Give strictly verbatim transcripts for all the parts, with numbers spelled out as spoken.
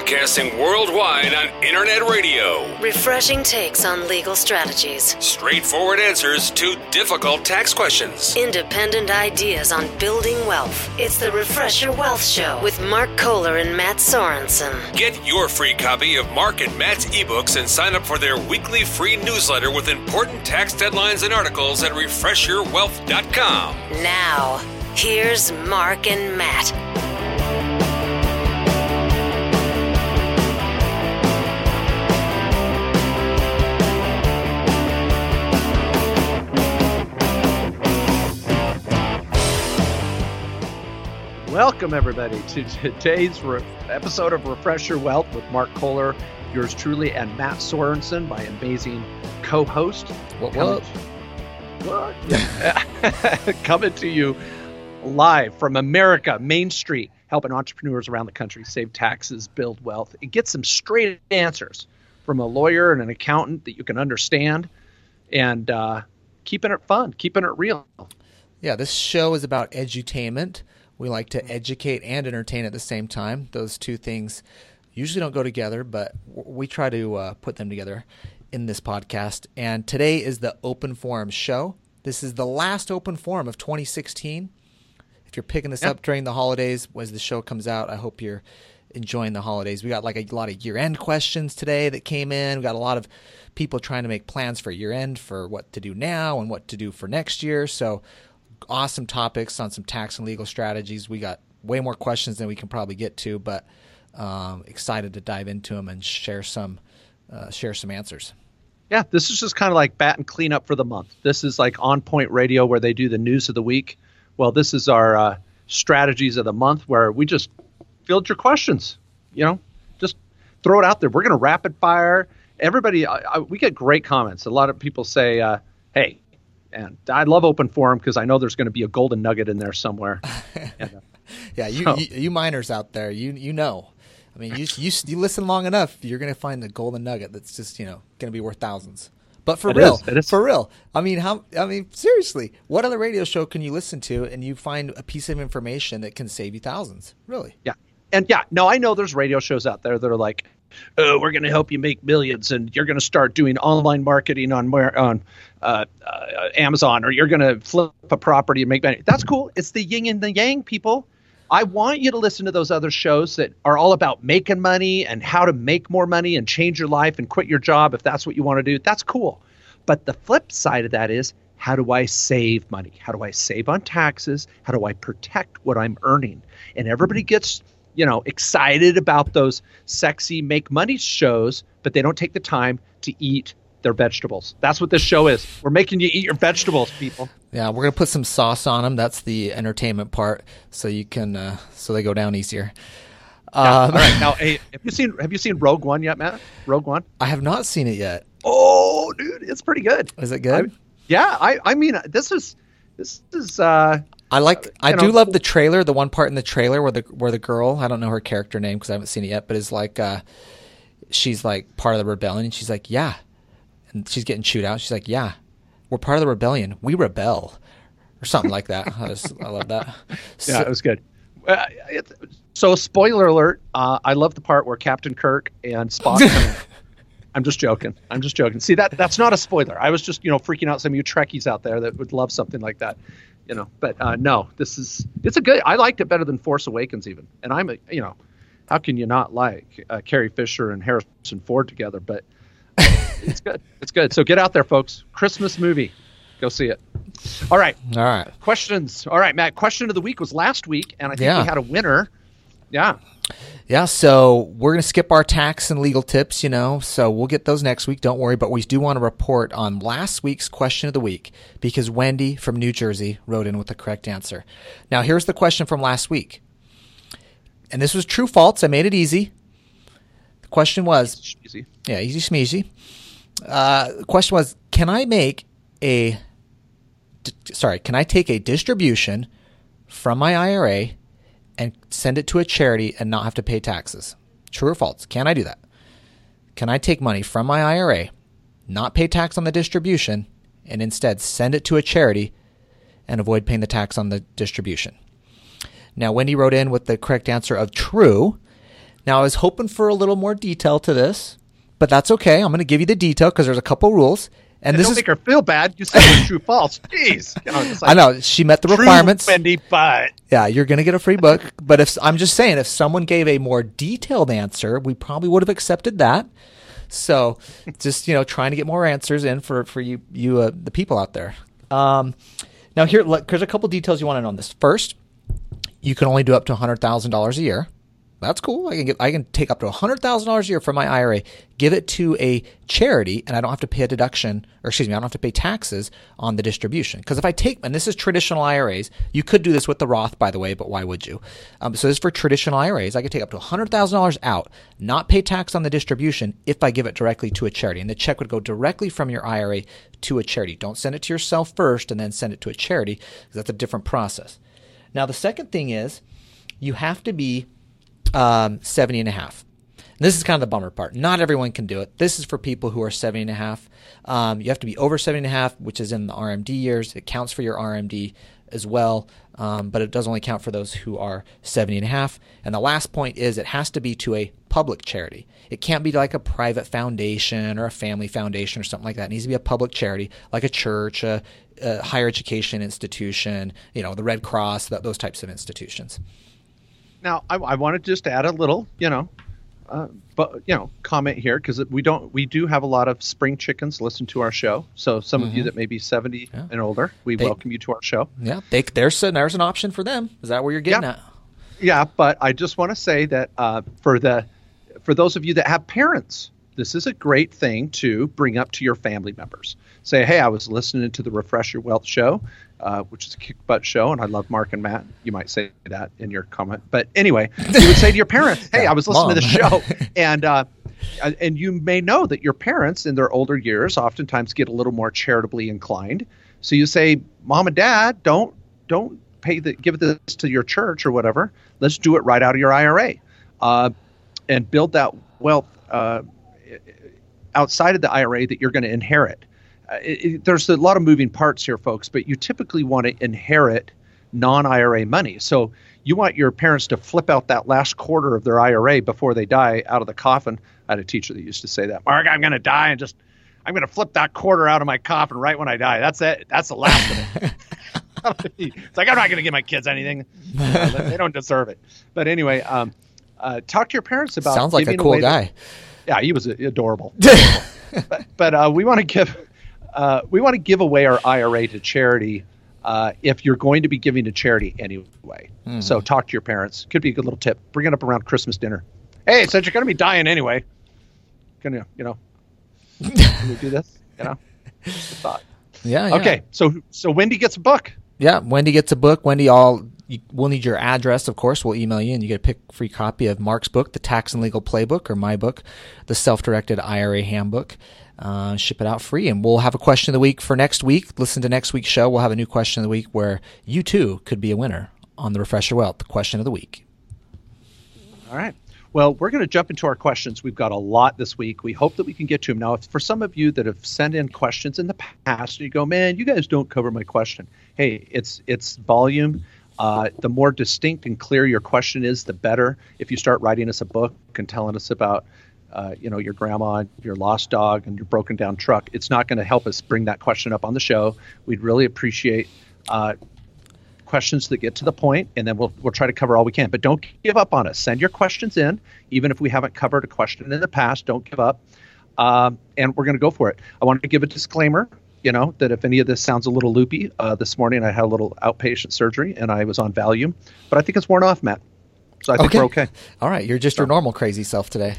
Broadcasting worldwide on internet radio. Refreshing takes on legal strategies. Straightforward answers to difficult tax questions. Independent ideas on building wealth. It's the Refresh Your Wealth Show with Mark Kohler and Matt Sorensen. Get your free copy of Mark and Matt's ebooks and sign up for their weekly free newsletter with important tax deadlines and articles at refresh your wealth dot com. Now, here's Mark and Matt. Welcome, everybody, to today's re- episode of Refresh Your Wealth with Mark Kohler, yours truly, and Matt Sorensen, my amazing co-host. What, what? What? Coming to you live from America, Main Street, helping entrepreneurs around the country save taxes, build wealth, and get some straight answers from a lawyer and an accountant that you can understand, and uh, keeping it fun, keeping it real. Yeah, this show is about edutainment. We like to educate and entertain at the same time. Those two things usually don't go together, but we try to uh, put them together in this podcast. And today is the Open Forum show. This is the last Open Forum of twenty sixteen. If you're picking this yep. up during the holidays, as the show comes out, I hope you're enjoying the holidays. We got like a lot of year-end questions today that came in. We got a lot of people trying to make plans for year-end for what to do now and what to do for next year. So awesome topics on some tax and legal strategies. We got way more questions than we can probably get to, but um, excited to dive into them and share some uh, share some answers. Yeah, this is just kind of like bat and clean up for the month. This is like On Point Radio where they do the news of the week. Well, this is our uh, strategies of the month where we just field your questions. You know, just throw it out there. We're going to rapid fire. Everybody, I, I, we get great comments. A lot of people say, uh, hey, and I love Open Forum because I know there's going to be a golden nugget in there somewhere. and, uh, yeah, you, so. you you miners out there, you you know. I mean, you you you listen long enough, you're going to find the golden nugget that's just, you know, going to be worth thousands. But for it real, is, it is. for real. I mean, how? I mean, seriously, what other radio show can you listen to and you find a piece of information that can save you thousands? Really? Yeah. And yeah, no, I know there's radio shows out there that are like, oh, we're going to help you make millions, and you're going to start doing online marketing on on uh, uh, Amazon, or you're going to flip a property and make money. That's cool. It's the yin and the yang, people. I want you to listen to those other shows that are all about making money and how to make more money and change your life and quit your job if that's what you want to do. That's cool. But the flip side of that is, how do I save money? How do I save on taxes? How do I protect what I'm earning? And everybody gets, you know, excited about those sexy make money shows, but they don't take the time to eat their vegetables. That's what this show is. We're making you eat your vegetables, people. Yeah, we're gonna put some sauce on them. That's the entertainment part, so you can, uh, so they go down easier. Yeah. Um, All right, now, hey, have you seen have you seen Rogue One yet, Matt? Rogue One? I have not seen it yet. Oh, dude, it's pretty good. Is it good? I, yeah, I, I mean, this is this is. Uh, I like. Uh, I you do know, love the trailer. The one part in the trailer where the where the girl, I don't know her character name because I haven't seen it yet, but is like, uh, she's like part of the rebellion. And she's like, yeah, and she's getting chewed out. She's like, yeah, we're part of the rebellion. We rebel, or something like that. I just, I love that. So, yeah, it was good. Uh, it, so, spoiler alert. Uh, I love the part where Captain Kirk and Spock. come in. I'm just joking. I'm just joking. See, that that's not a spoiler. I was just, you know, freaking out some of you Trekkies out there that would love something like that. You know, but uh, no, this is, it's a good, I liked it better than Force Awakens even. And I'm, a, you know, how can you not like uh, Carrie Fisher and Harrison Ford together? But it's good. It's good. So get out there, folks. Christmas movie. Go see it. All right. All right. Questions. All right, Matt. Question of the week was last week, and I think yeah. we had a winner. Yeah. Yeah, so we're going to skip our tax and legal tips, you know, so we'll get those next week. Don't worry, but we do want to report on last week's question of the week because Wendy from New Jersey wrote in with the correct answer. Now, here's the question from last week. And this was true false. I made it easy. The question was, easy. Yeah, easy smeezy. Uh, the question was, can I make a, d- sorry, can I take a distribution from my I R A and send it to a charity and not have to pay taxes? True or false? Can I do that? Can I take money from my I R A, not pay tax on the distribution, and instead send it to a charity and avoid paying the tax on the distribution? Now, Wendy wrote in with the correct answer of true. Now, I was hoping for a little more detail to this, but that's okay. I'm going to give you the detail because there's a couple rules. And, and this don't is make her feel bad. You said it was true, false. Jeez. You know, it's like, I know she met the true, requirements. Wendy, but yeah, you're going to get a free book. But if I'm just saying, if someone gave a more detailed answer, we probably would have accepted that. So, just you know, trying to get more answers in for for you you uh, the people out there. Um, now here, look, there's a couple details you want to know on this. First, you can only do up to one hundred thousand dollars a year. That's cool. I can get, I can take up to one hundred thousand dollars a year from my I R A, give it to a charity, and I don't have to pay a deduction, or excuse me, I don't have to pay taxes on the distribution. Because if I take, and this is traditional I R As, you could do this with the Roth, by the way, but why would you? Um, so this is for traditional I R As. I could take up to one hundred thousand dollars out, not pay tax on the distribution if I give it directly to a charity. And the check would go directly from your I R A to a charity. Don't send it to yourself first and then send it to a charity, because that's a different process. Now, the second thing is you have to be Um, seventy and a half. And this is kind of the bummer part. Not everyone can do it. This is for people who are seventy and a half. Um, you have to be over seventy and a half, which is in the R M D years. It counts for your R M D as well, um, but it does only count for those who are seventy and a half. And the last point is it has to be to a public charity. It can't be like a private foundation or a family foundation or something like that. It needs to be a public charity, like a church, a, a higher education institution, you know, the Red Cross, that, those types of institutions. Now, I, I want to just add a little, you know, uh, but you know, comment here because we don't, we do have a lot of spring chickens listen to our show. So some mm-hmm. of you that may be seventy yeah. and older, we they, welcome you to our show. Yeah, they, there's a, there's an option for them. Is that where you're getting yeah. at? Yeah, but I just want to say that uh, for the for those of you that have parents, this is a great thing to bring up to your family members. Say, hey, I was listening to the Refresh Your Wealth show, uh, which is a kick butt show, and I love Mark and Matt. You might say that in your comment. But anyway, you would say to your parents, hey, yeah, I was listening Mom. to the show. And uh, and you may know that your parents in their older years oftentimes get a little more charitably inclined. So you say, Mom and Dad, don't don't pay the give this to your church or whatever. Let's do it right out of your I R A uh, and build that wealth uh, outside of the I R A that you're going to inherit. Uh, it, it, there's a lot of moving parts here, folks, but you typically want to inherit non-I R A money. So you want your parents to flip out that last quarter of their I R A before they die out of the coffin. I had a teacher that used to say that, Mark, I'm going to die and just, I'm going to flip that quarter out of my coffin right when I die. That's it. That's the last of it. It's like, I'm not going to give my kids anything. Uh, they don't deserve it. But anyway, um, uh, talk to your parents about. Sounds like a cool guy. The, yeah, he was adorable. but but uh, we want to give uh, we want to give away our I R A to charity uh, if you're going to be giving to charity anyway. Mm. So talk to your parents. Could be a good little tip. Bring it up around Christmas dinner. Hey, since you're going to be dying anyway, can you you know can we do this? You know, just a thought. Yeah, yeah. Okay. So so Wendy gets a book. Yeah, Wendy gets a book. Wendy, all you, we'll need your address, of course. We'll email you, and you get a pick free copy of Mark's book, The Tax and Legal Playbook, or my book, The Self-Directed I R A Handbook. Uh, ship it out free, and we'll have a question of the week for next week. Listen to next week's show. We'll have a new question of the week where you, too, could be a winner on the Refresh Your Wealth, the question of the week. All right. Well, we're going to jump into our questions. We've got a lot this week. We hope that we can get to them. Now, if for some of you that have sent in questions in the past, you go, man, you guys don't cover my question. Hey, it's it's volume. Uh, the more distinct and clear your question is, the better. If you start writing us a book and telling us about, uh, you know, your grandma, your lost dog, and your broken down truck, it's not going to help us bring that question up on the show. We'd really appreciate uh, questions that get to the point, and then we'll we'll try to cover all we can. But don't give up on us. Send your questions in, even if we haven't covered a question in the past. Don't give up, um, and we're going to go for it. I wanted to give a disclaimer, you know, that if any of this sounds a little loopy, uh, this morning I had a little outpatient surgery and I was on Valium, but I think it's worn off, Matt. So I think okay. we're okay. All right, you're just so. your normal crazy self today.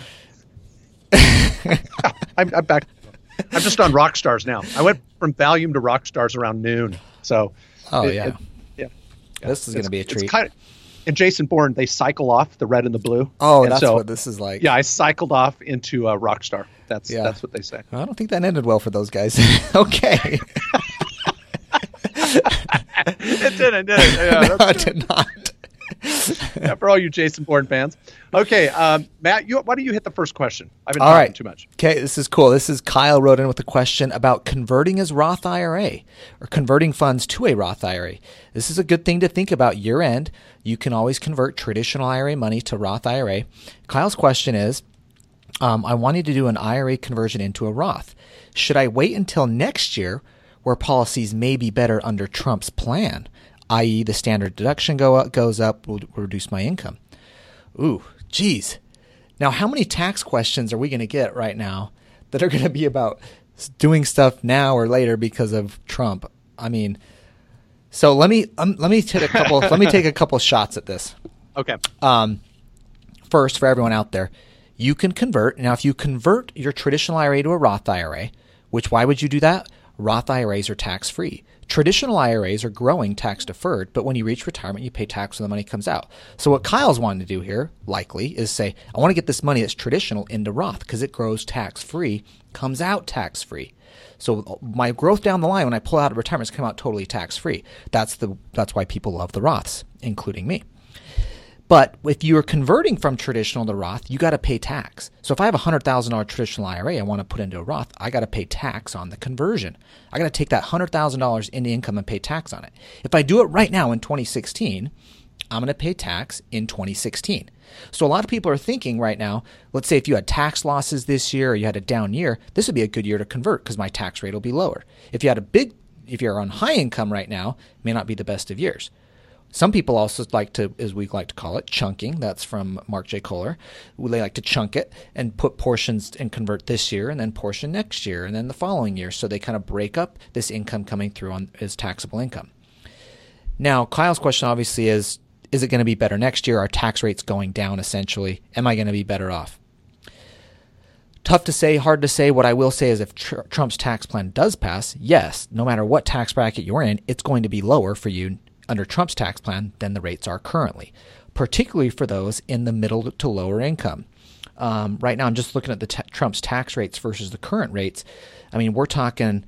I'm, I'm back. I'm just on rock stars now. I went from Valium to rock stars around noon. So. Oh it, yeah. It, yeah. This is going to be a treat. It's kind of, and Jason Bourne, they cycle off the red and the blue. Oh, and that's so, what this is like. Yeah, I cycled off into a rock star. That's yeah. that's what they say. I don't think that ended well for those guys. Okay. It didn't, did it? Yeah, no, it did not. Yeah, for all you Jason Bourne fans. Okay, um, Matt, you, why don't you hit the first question? I've been all talking right. too much. Okay, this is cool. This is Kyle wrote in with a question about converting his Roth I R A or converting funds to a Roth I R A. This is a good thing to think about year end. You can always convert traditional I R A money to Roth I R A. Kyle's question is, um, I wanted to do an I R A conversion into a Roth. Should I wait until next year where policies may be better under Trump's plan, that is the standard deduction go up, goes up, will reduce my income? Ooh, geez. Now, how many tax questions are we going to get right now that are going to be about doing stuff now or later because of Trump? I mean, so let me um, let me take a couple let me take a couple shots at this. Okay. Um, first, for everyone out there, you can convert. Now, if you convert your traditional I R A to a Roth I R A, which why would you do that? Roth I R As are tax-free. Traditional I R As are growing tax-deferred, but when you reach retirement, you pay tax when the money comes out. So what Kyle's wanting to do here, likely, is say, I want to get this money that's traditional into Roth because it grows tax-free, comes out tax-free. So my growth down the line when I pull out of retirement is come out totally tax-free. That's the that's why people love the Roths, including me. But if you are converting from traditional to Roth, you got to pay tax. So if I have a one hundred thousand dollars traditional I R A I want to put into a Roth, I got to pay tax on the conversion. I got to take that one hundred thousand dollars into income and pay tax on it. If I do it right now in twenty sixteen, I'm going to pay tax in twenty sixteen. So a lot of people are thinking right now, let's say if you had tax losses this year or you had a down year, this would be a good year to convert because my tax rate will be lower. If you had a big, if you're on high income right now, it may not be the best of years. Some people also like to, as we like to call it, chunking. That's from Mark J. Kohler. They like to chunk it and put portions and convert this year and then portion next year and then the following year. So they kind of break up this income coming through on as taxable income. Now, Kyle's question obviously is, is it going to be better next year? Our tax rate's going down essentially. Am I going to be better off? Tough to say, hard to say. What I will say is if tr- Trump's tax plan does pass, yes, no matter what tax bracket you're in, it's going to be lower for you under Trump's tax plan than the rates are currently, particularly for those in the middle to lower income. Um, right now, I'm just looking at the t- Trump's tax rates versus the current rates. I mean, we're talking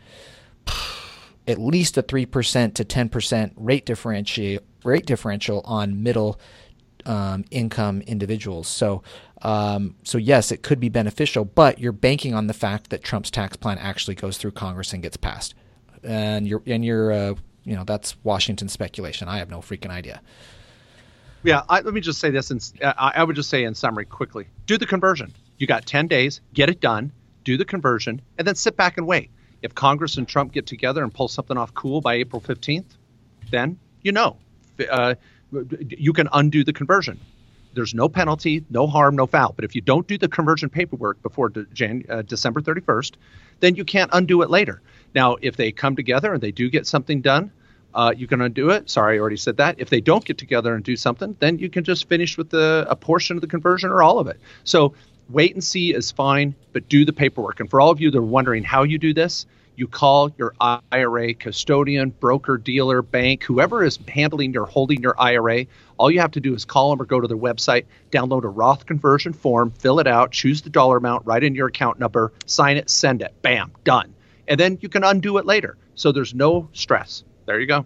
at least a three percent to ten percent rate differential, rate differential on middle um, income individuals. So, um, so yes, it could be beneficial, but you're banking on the fact that Trump's tax plan actually goes through Congress and gets passed. And you're, and you're, uh, You know, that's Washington speculation. I have no freaking idea. Yeah, I, let me just say this. In, uh, I would just say in summary quickly, do the conversion. You got ten days, get it done, do the conversion, and then sit back and wait. If Congress and Trump get together and pull something off cool by April fifteenth, then, you know, uh, you can undo the conversion. There's no penalty, no harm, no foul. But if you don't do the conversion paperwork before de- Jan- uh, December thirty-first, then you can't undo it later. Now, if they come together and they do get something done, uh, you can undo it. Sorry, I already said that. If they don't get together and do something, then you can just finish with the, a portion of the conversion or all of it. So wait and see is fine, but do the paperwork. And for all of you that are wondering how you do this, you call your I R A custodian, broker, dealer, bank, whoever is handling or holding your I R A. All you have to do is call them or go to their website, download a Roth conversion form, fill it out, choose the dollar amount, write in your account number, sign it, send it. Bam, done. And then you can undo it later. So there's no stress. There you go.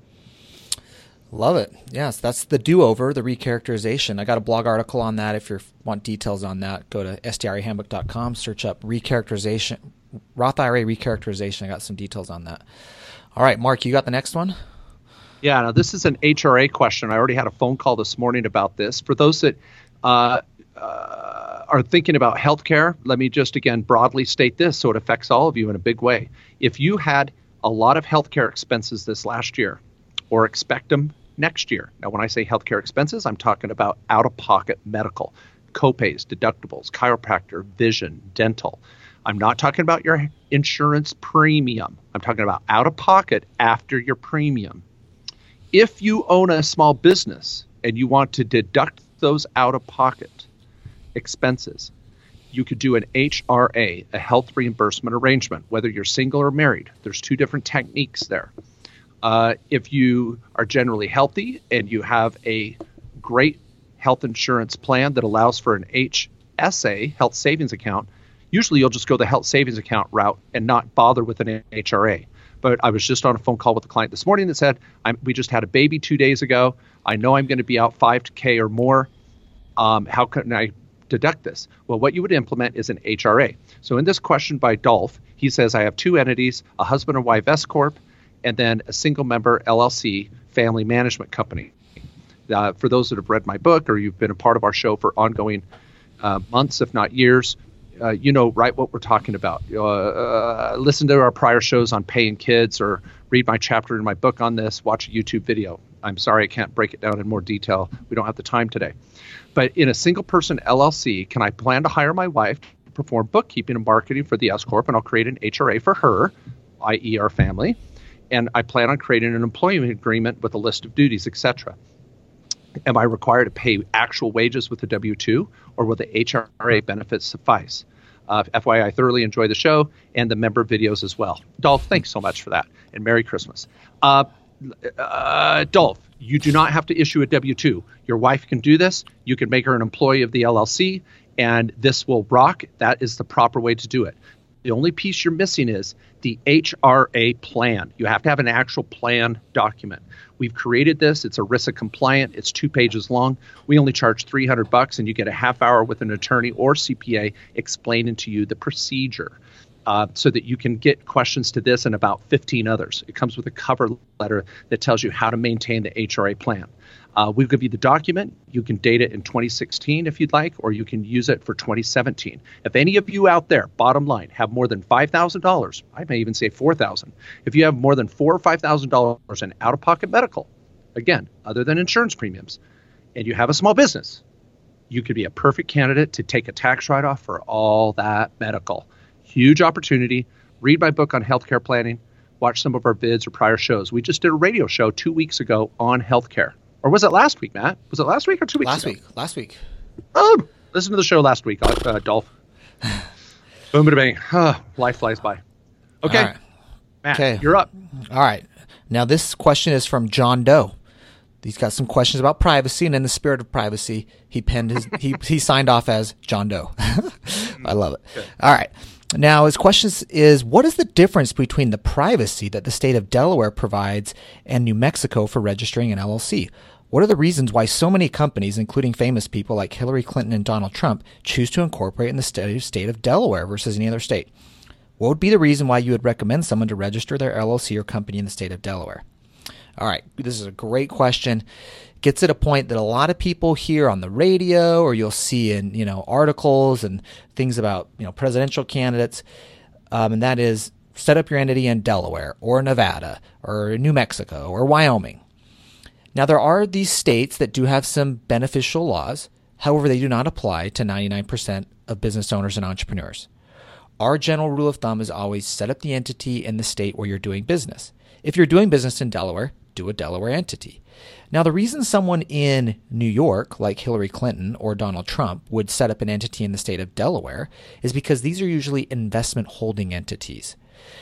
Love it. Yes, that's the do-over, the recharacterization. I got a blog article on that. If you want details on that, go to S T R A handbook dot com, search up recharacterization, Roth I R A recharacterization. I got some details on that. All right, Mark, you got the next one? Yeah, now this is an H R A question. I already had a phone call this morning about this. For those that uh, uh, are thinking about healthcare, let me just again broadly state this so it affects all of you in a big way. If you had a lot of healthcare expenses this last year or expect them next year. Now, when I say healthcare expenses, I'm talking about out-of-pocket medical, copays, deductibles, chiropractor, vision, dental. I'm not talking about your insurance premium. I'm talking about out-of-pocket after your premium. If you own a small business and you want to deduct those out-of-pocket expenses, you could do an H R A, a health reimbursement arrangement, whether you're single or married. There's two different techniques there. Uh, if you are generally healthy and you have a great health insurance plan that allows for an H S A, health savings account, usually you'll just go the health savings account route and not bother with an H R A. But I was just on a phone call with a client this morning that said, I'm, we just had a baby two days ago. I know I'm going to be out five K or more. Um, how can I deduct this? Well, what you would implement is an H R A. So in this question by Dolph, he says, I have two entities, a husband and wife S Corp, and then a single member L L C family management company. Uh, for those that have read my book or you've been a part of our show for ongoing uh, months, if not years, uh, you know right what we're talking about. Uh, uh, listen to our prior shows on paying kids or read my chapter in my book on this, watch a YouTube video. I'm sorry I can't break it down in more detail. We don't have the time today. But in a single person L L C, can I plan to hire my wife to perform bookkeeping and marketing for the S Corp, and I'll create an H R A for her, that is our family, and I plan on creating an employment agreement with a list of duties, et cetera. Am I required to pay actual wages with the W two, or will the H R A benefits suffice? Uh, F Y I, I thoroughly enjoy the show and the member videos as well. Dolph, thanks so much for that, and Merry Christmas. Uh, uh, Dolph, you do not have to issue a W two. Your wife can do this. You can make her an employee of the L L C, and this will rock. That is the proper way to do it. The only piece you're missing is the H R A plan. You have to have an actual plan document. We've created this. It's ERISA compliant. It's two pages long. We only charge three hundred bucks, and you get a half hour with an attorney or C P A explaining to you the procedure uh, so that you can get questions to this and about fifteen others. It comes with a cover letter that tells you how to maintain the H R A plan. Uh, we'll give you the document. You can date it in twenty sixteen if you'd like, or you can use it for twenty seventeen. If any of you out there, bottom line, have more than five thousand dollars, I may even say four thousand dollars. If you have more than four thousand or five thousand dollars in out-of-pocket medical, again, other than insurance premiums, and you have a small business, you could be a perfect candidate to take a tax write-off for all that medical. Huge opportunity. Read my book on healthcare planning. Watch some of our vids or prior shows. We just did a radio show two weeks ago on healthcare. Or was it last week, Matt? Was it last week or two weeks last ago? Last week. Last week. Oh, listen to the show last week, uh, Dolph. Boom, bada bang. Oh, life flies by. Okay. Right. Matt, okay. You're up. All right. Now, this question is from John Doe. He's got some questions about privacy, and in the spirit of privacy, he penned his he he signed off as John Doe. I love it. Okay. All right. Now, his question is, what is the difference between the privacy that the state of Delaware provides and New Mexico for registering an L L C? What are the reasons why so many companies, including famous people like Hillary Clinton and Donald Trump, choose to incorporate in the state of Delaware versus any other state? What would be the reason why you would recommend someone to register their L L C or company in the state of Delaware? All right, this is a great question. Gets at a point that a lot of people hear on the radio, or you'll see in you know articles and things about you know presidential candidates, um, and that is set up your entity in Delaware or Nevada or New Mexico or Wyoming. Now, there are these states that do have some beneficial laws. However, they do not apply to ninety-nine percent of business owners and entrepreneurs. Our general rule of thumb is always set up the entity in the state where you're doing business. If you're doing business in Delaware, do a Delaware entity. Now, the reason someone in New York, like Hillary Clinton or Donald Trump, would set up an entity in the state of Delaware is because these are usually investment holding entities.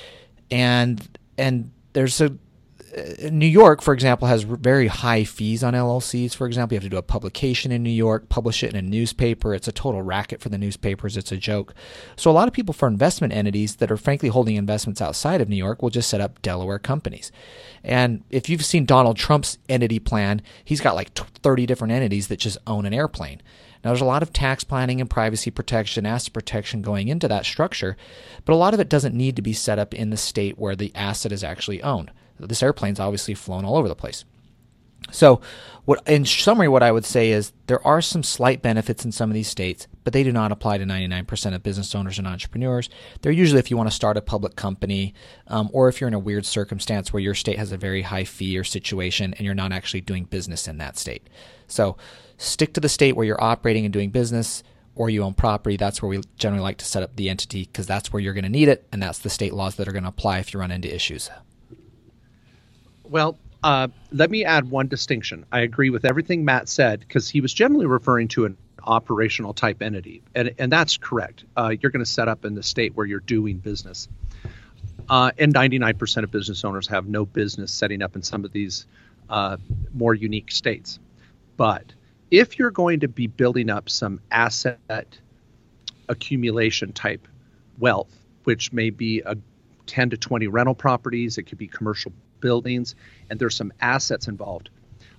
And and there's a New York, for example, has very high fees on L L Cs. For example, you have to do a publication in New York, publish it in a newspaper. It's a total racket for the newspapers. It's a joke. So a lot of people for investment entities that are frankly holding investments outside of New York will just set up Delaware companies. And if you've seen Donald Trump's entity plan, he's got like thirty different entities that just own an airplane. Now, there's a lot of tax planning and privacy protection, asset protection going into that structure, but a lot of it doesn't need to be set up in the state where the asset is actually owned. This airplane's obviously flown all over the place. So what, in summary, what I would say is there are some slight benefits in some of these states, but they do not apply to ninety-nine percent of business owners and entrepreneurs. They're usually if you want to start a public company um, or if you're in a weird circumstance where your state has a very high fee or situation and you're not actually doing business in that state. So stick to the state where you're operating and doing business, or you own property. That's where we generally like to set up the entity because that's where you're going to need it, and that's the state laws that are going to apply if you run into issues. Well, uh, let me add one distinction. I agree with everything Matt said because he was generally referring to an operational type entity, and and that's correct. Uh, you're going to set up in the state where you're doing business, uh, and ninety-nine percent of business owners have no business setting up in some of these uh, more unique states. But if you're going to be building up some asset accumulation type wealth, which may be a ten to twenty rental properties, it could be commercial buildings, and there's some assets involved.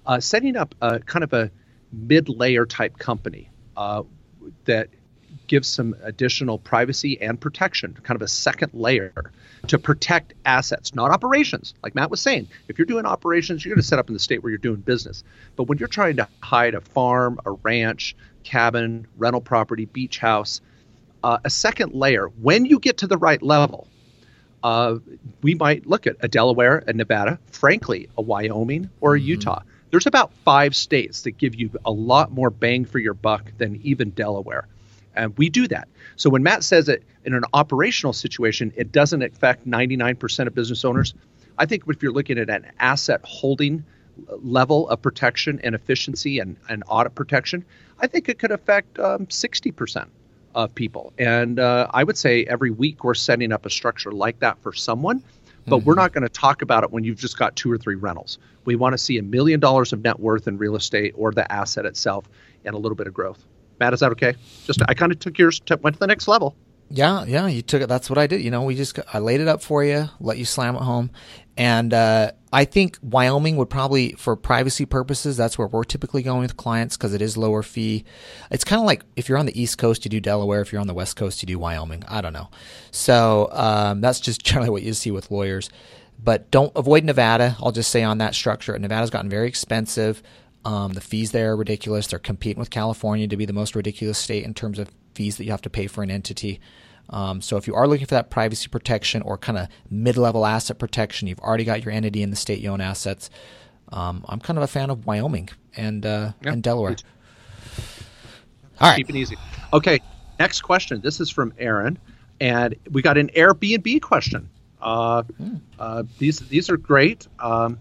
uh, setting up a kind of a mid-layer type company uh, that gives some additional privacy and protection, kind of a second layer to protect assets, not operations. Like Matt was saying, if you're doing operations, you're going to set up in the state where you're doing business. But when you're trying to hide a farm, a ranch, cabin, rental property, beach house, uh, a second layer, when you get to the right level, uh, we might look at a Delaware, a Nevada, frankly, a Wyoming, or a mm-hmm. Utah. There's about five states that give you a lot more bang for your buck than even Delaware. And we do that. So when Matt says that in an operational situation, it doesn't affect ninety-nine percent of business owners, I think if you're looking at an asset holding level of protection and efficiency and, and audit protection, I think it could affect um, sixty percent of people. And uh, I would say every week we're setting up a structure like that for someone, but mm-hmm. we're not going to talk about it when you've just got two or three rentals. We want to see a million dollars of net worth in real estate or the asset itself and a little bit of growth. Matt, is that okay? Just I kind of took yours, to, went to the next level. Yeah, yeah, you took it. That's what I did. You know, we just I laid it up for you, let you slam it home, and uh, I think Wyoming would probably, for privacy purposes, that's where we're typically going with clients because it is lower fee. It's kind of like if you're on the East Coast, you do Delaware. If you're on the West Coast, you do Wyoming. I don't know. So um, that's just generally what you see with lawyers. But don't avoid Nevada. I'll just say on that structure, Nevada's gotten very expensive. Um, the fees there are ridiculous. They're competing with California to be the most ridiculous state in terms of fees that you have to pay for an entity. Um, so if you are looking for that privacy protection or kind of mid-level asset protection, you've already got your entity in the state you own assets. Um, I'm kind of a fan of Wyoming and uh, yeah, and Delaware. All right. Keep it easy. Okay, next question. This is from Aaron, and we got an Airbnb question. Uh, hmm. uh, these these are great. Um,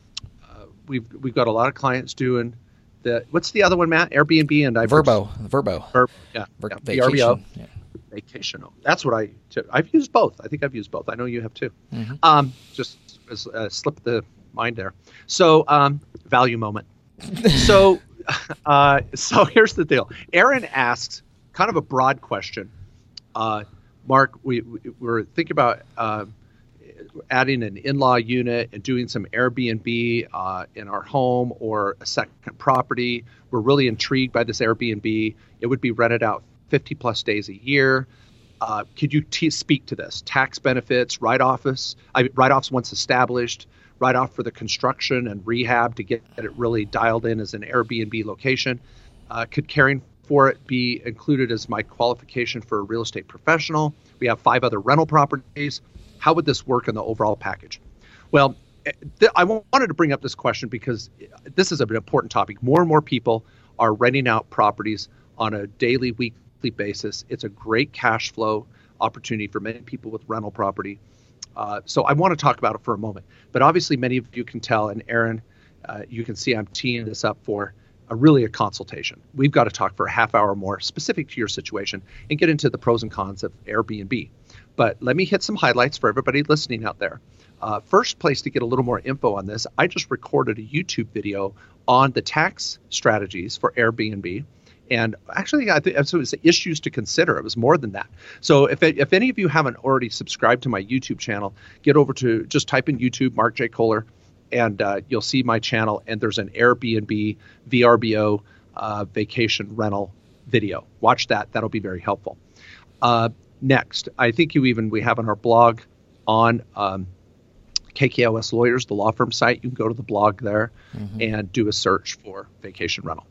We've we've got a lot of clients doing the what's the other one, Matt? Airbnb and I Vrbo. Vrbo. Vrbo. Yeah. Ver- yeah. Vacation. V R B O. Yeah. Vacation. That's what I. I've used both. I think I've used both. I know you have too. Mm-hmm. Um, just uh, slip the mind there. So um, value moment. so uh, so here's the deal. Aaron asks kind of a broad question. Uh, Mark, we, we we're thinking about. Uh, adding an in-law unit and doing some Airbnb uh, in our home or a second property. We're really intrigued by this Airbnb. It would be rented out fifty plus days a year. Uh, could you t- speak to this? Tax benefits, write-offs, I, write-offs once established, write-off for the construction and rehab to get it really dialed in as an Airbnb location. Uh, could caring for it be included as my qualification for a real estate professional? We have five other rental properties. How would this work in the overall package? Well, th- I wanted to bring up this question because this is an important topic. More and more people are renting out properties on a daily, weekly basis. It's a great cash flow opportunity for many people with rental property. Uh, so I want to talk about it for a moment. But obviously, many of you can tell, and Aaron, uh, you can see I'm teeing this up for a really a consultation. We've got to talk for a half hour more specific to your situation and get into the pros and cons of Airbnb. But let me hit some highlights for everybody listening out there. Uh, first place to get a little more info on this, I just recorded a YouTube video on the tax strategies for Airbnb. And actually, I think it was issues to consider. It was more than that. So if if any of you haven't already subscribed to my YouTube channel, get over to just type in YouTube, Mark J. Kohler, and uh, you'll see my channel. And there's an Airbnb V R B O uh, vacation rental video. Watch that. That'll be very helpful. Uh, Next, I think you even we have on our blog on um, K K O S Lawyers, the law firm site. You can go to the blog there mm-hmm. and do a search for vacation rental.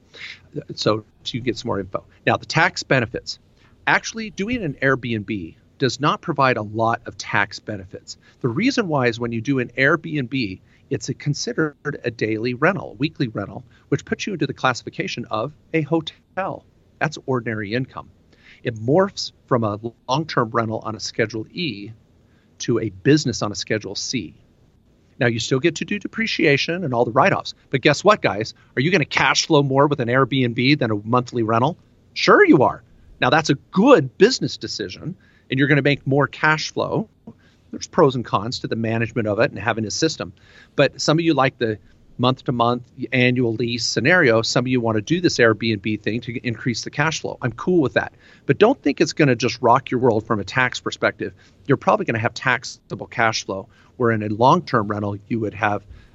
So, so you get some more info. Now, the tax benefits. Actually, doing an Airbnb does not provide a lot of tax benefits. The reason why is when you do an Airbnb, it's a considered a daily rental, weekly rental, which puts you into the classification of a hotel. That's ordinary income. It morphs from a long-term rental on a Schedule E to a business on a Schedule C. Now, you still get to do depreciation and all the write-offs. But guess what, guys? Are you going to cash flow more with an Airbnb than a monthly rental? Sure you are. Now, that's a good business decision, and you're going to make more cash flow. There's pros and cons to the management of it and having a system. But some of you like the month-to-month annual lease scenario. Some of you want to do this Airbnb thing to increase the cash flow. I'm cool with that. But don't think it's going to just rock your world from a tax perspective. You're probably going to have taxable cash flow, where in a long-term rental, you would have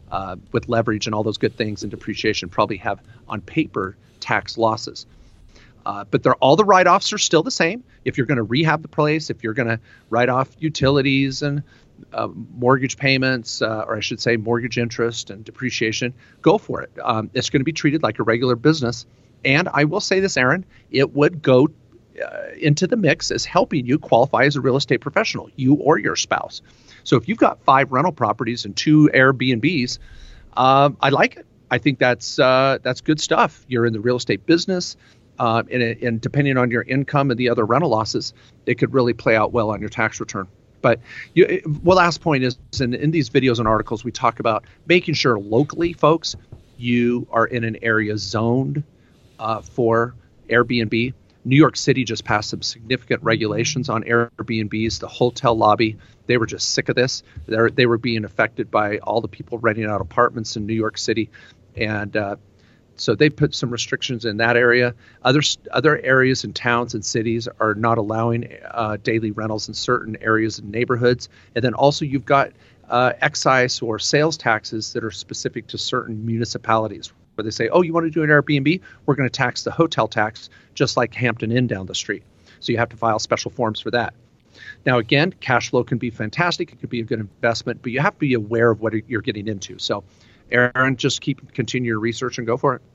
uh, with leverage and all those good things and depreciation, probably have on paper tax losses. Uh, but they're, all the write-offs are still the same. If you're going to rehab the place, if you're going to write off utilities and uh, mortgage payments, uh, or I should say mortgage interest and depreciation, go for it. Um, it's going to be treated like a regular business. And I will say this, Aaron, it would go uh, into the mix as helping you qualify as a real estate professional, you or your spouse. So if you've got five rental properties and two Airbnbs, uh, I like it. I think that's uh, that's good stuff. You're in the real estate business. Uh, and, and depending on your income and the other rental losses, it could really play out well on your tax return. But you, well, last point is, in, in these videos and articles, we talk about making sure locally, folks, you are in an area zoned uh, for Airbnb. New York City just passed some significant regulations on Airbnbs. The hotel lobby, they were just sick of this. They're, they were being affected by all the people renting out apartments in New York City. And uh, So they put some restrictions in that area. Other other areas in towns and cities are not allowing uh, daily rentals in certain areas and neighborhoods. And then also you've got uh, excise or sales taxes that are specific to certain municipalities, where they say, oh, you want to do an Airbnb? We're going to tax the hotel tax, just like Hampton Inn down the street. So you have to file special forms for that. Now, again, cash flow can be fantastic. It could be a good investment, but you have to be aware of what you're getting into. So Aaron, just keep continue your research and go for it.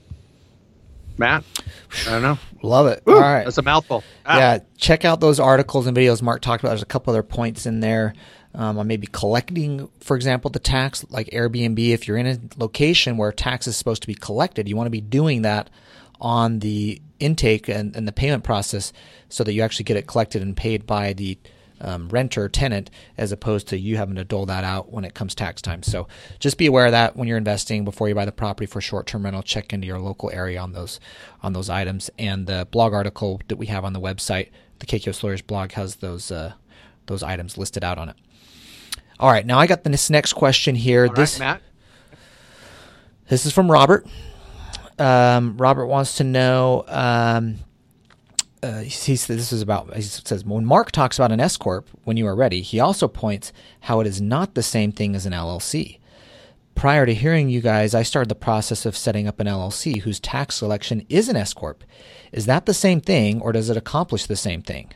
Matt, I don't know. Love it. Woo, all right. That's a mouthful. Ah. Yeah, check out those articles and videos Mark talked about. There's a couple other points in there um, on maybe collecting, for example, the tax, like Airbnb. If you're in a location where tax is supposed to be collected, you want to be doing that on the intake and, and the payment process so that you actually get it collected and paid by the Um, renter, tenant, as opposed to you having to dole that out when it comes tax time. So just be aware of that when you're investing before you buy the property for short-term rental. Check into your local area on those on those items. And the blog article that we have on the website, the K K O S Lawyers blog, has those uh, those items listed out on it. All right, now I got this next question here. All this right, Matt. This is from Robert. Um, Robert wants to know. Um, Uh, he says this is about. He says when Mark talks about an S corp, when you are ready, he also points how it is not the same thing as an L L C. Prior to hearing you guys, I started the process of setting up an L L C whose tax selection is an S corp. Is that the same thing, or does it accomplish the same thing?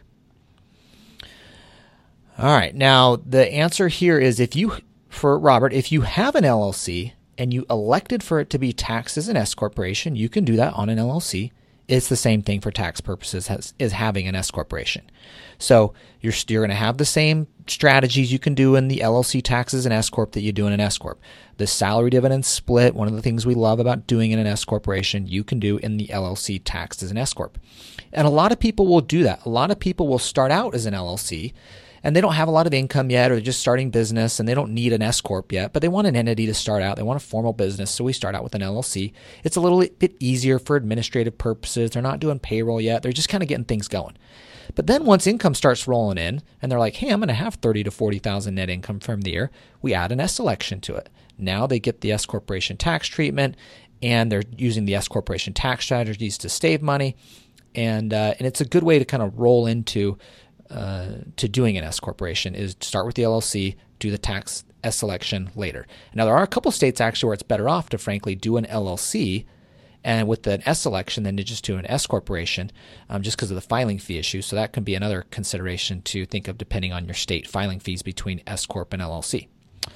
All right. Now the answer here is if you, for Robert, if you have an L L C and you elected for it to be taxed as an S corporation, you can do that on an L L C. It's the same thing for tax purposes as, as having an S corporation. So you're, you're going to have the same strategies you can do in the L L C taxes and S corp that you do in an S corp. The salary dividend split, one of the things we love about doing in an S corporation, you can do in the L L C taxed as an S corp. And a lot of people will do that. A lot of people will start out as an L L C and they don't have a lot of income yet, or they're just starting business and they don't need an S corp yet, but they want an entity to start out. They want a formal business, so we start out with an L L C. It's a little bit easier for administrative purposes. They're not doing payroll yet. They're just kind of getting things going. But then once income starts rolling in and they're like, hey, I'm going to have thirty to forty thousand net income from the year, we add an S election to it. Now they get the S corporation tax treatment, and they're using the S corporation tax strategies to save money. And uh, and it's a good way to kind of roll into Uh, to doing an S corporation, is start with the L L C, do the tax S election later. Now, there are a couple states actually where it's better off to frankly do an L L C and with an S election than to just do an S corporation, um, just because of the filing fee issue. So that can be another consideration to think of depending on your state, filing fees between S corp and L L C.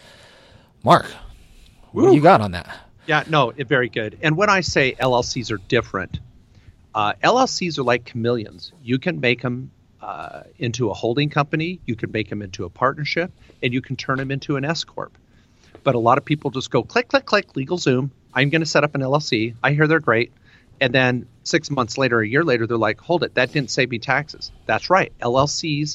Mark, Woo. What do you got on that? Yeah, no, it, very good. And when I say L L Cs are different, uh, L L Cs are like chameleons. You can make them Uh, into a holding company, you can make them into a partnership, and you can turn them into an S corp. But a lot of people just go click, click, click, LegalZoom. I'm going to set up an L L C. I hear they're great. And then six months later, a year later, they're like, hold it, that didn't save me taxes. That's right. L L Cs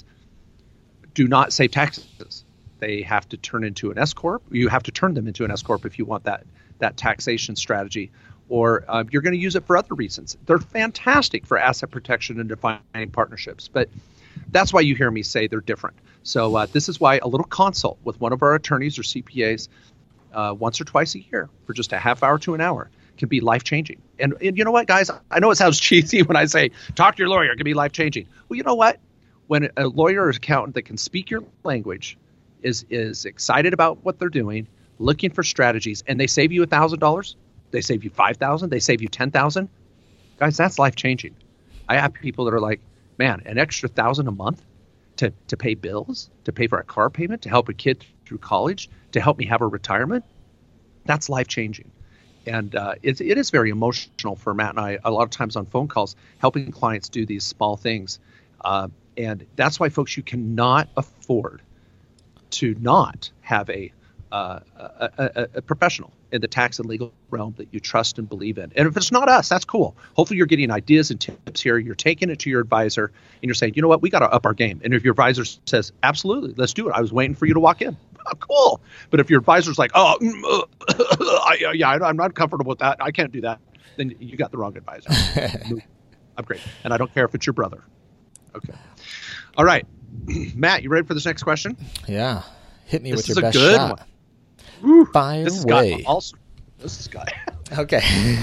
do not save taxes. They have to turn into an S corp. You have to turn them into an S corp if you want that, that taxation strategy. Or uh, you're going to use it for other reasons. They're fantastic for asset protection and defining partnerships, but that's why you hear me say they're different. So uh, this is why a little consult with one of our attorneys or C P As uh, once or twice a year for just a half hour to an hour can be life-changing. And, and you know what, guys? I know it sounds cheesy when I say talk to your lawyer. It can be life-changing. Well, you know what? When a lawyer or accountant that can speak your language is is excited about what they're doing, looking for strategies, and they save you one thousand dollars, they save you five thousand dollars, they save you ten thousand dollars. Guys, that's life-changing. I have people that are like, man, an extra one thousand dollars a month to, to pay bills, to pay for a car payment, to help a kid through college, to help me have a retirement. That's life-changing. And uh, it, it is very emotional for Matt and I, a lot of times on phone calls, helping clients do these small things. Uh, and that's why, folks, you cannot afford to not have a, uh, a, a, a professional in the tax and legal realm that you trust and believe in. And if it's not us, that's cool. Hopefully you're getting ideas and tips here. You're taking it to your advisor and you're saying, you know what, we got to up our game. And if your advisor says, absolutely, let's do it. I was waiting for you to walk in. Oh, cool. But if your advisor's like, oh, mm, uh, I, yeah, I'm not comfortable with that, I can't do that, then you got the wrong advisor. Upgrade. And I don't care if it's your brother. Okay. All right. Matt, you ready for this next question? Yeah. Hit me this with your best shot. This is a good one. Woo. Fire this away. Has got all, this has got okay.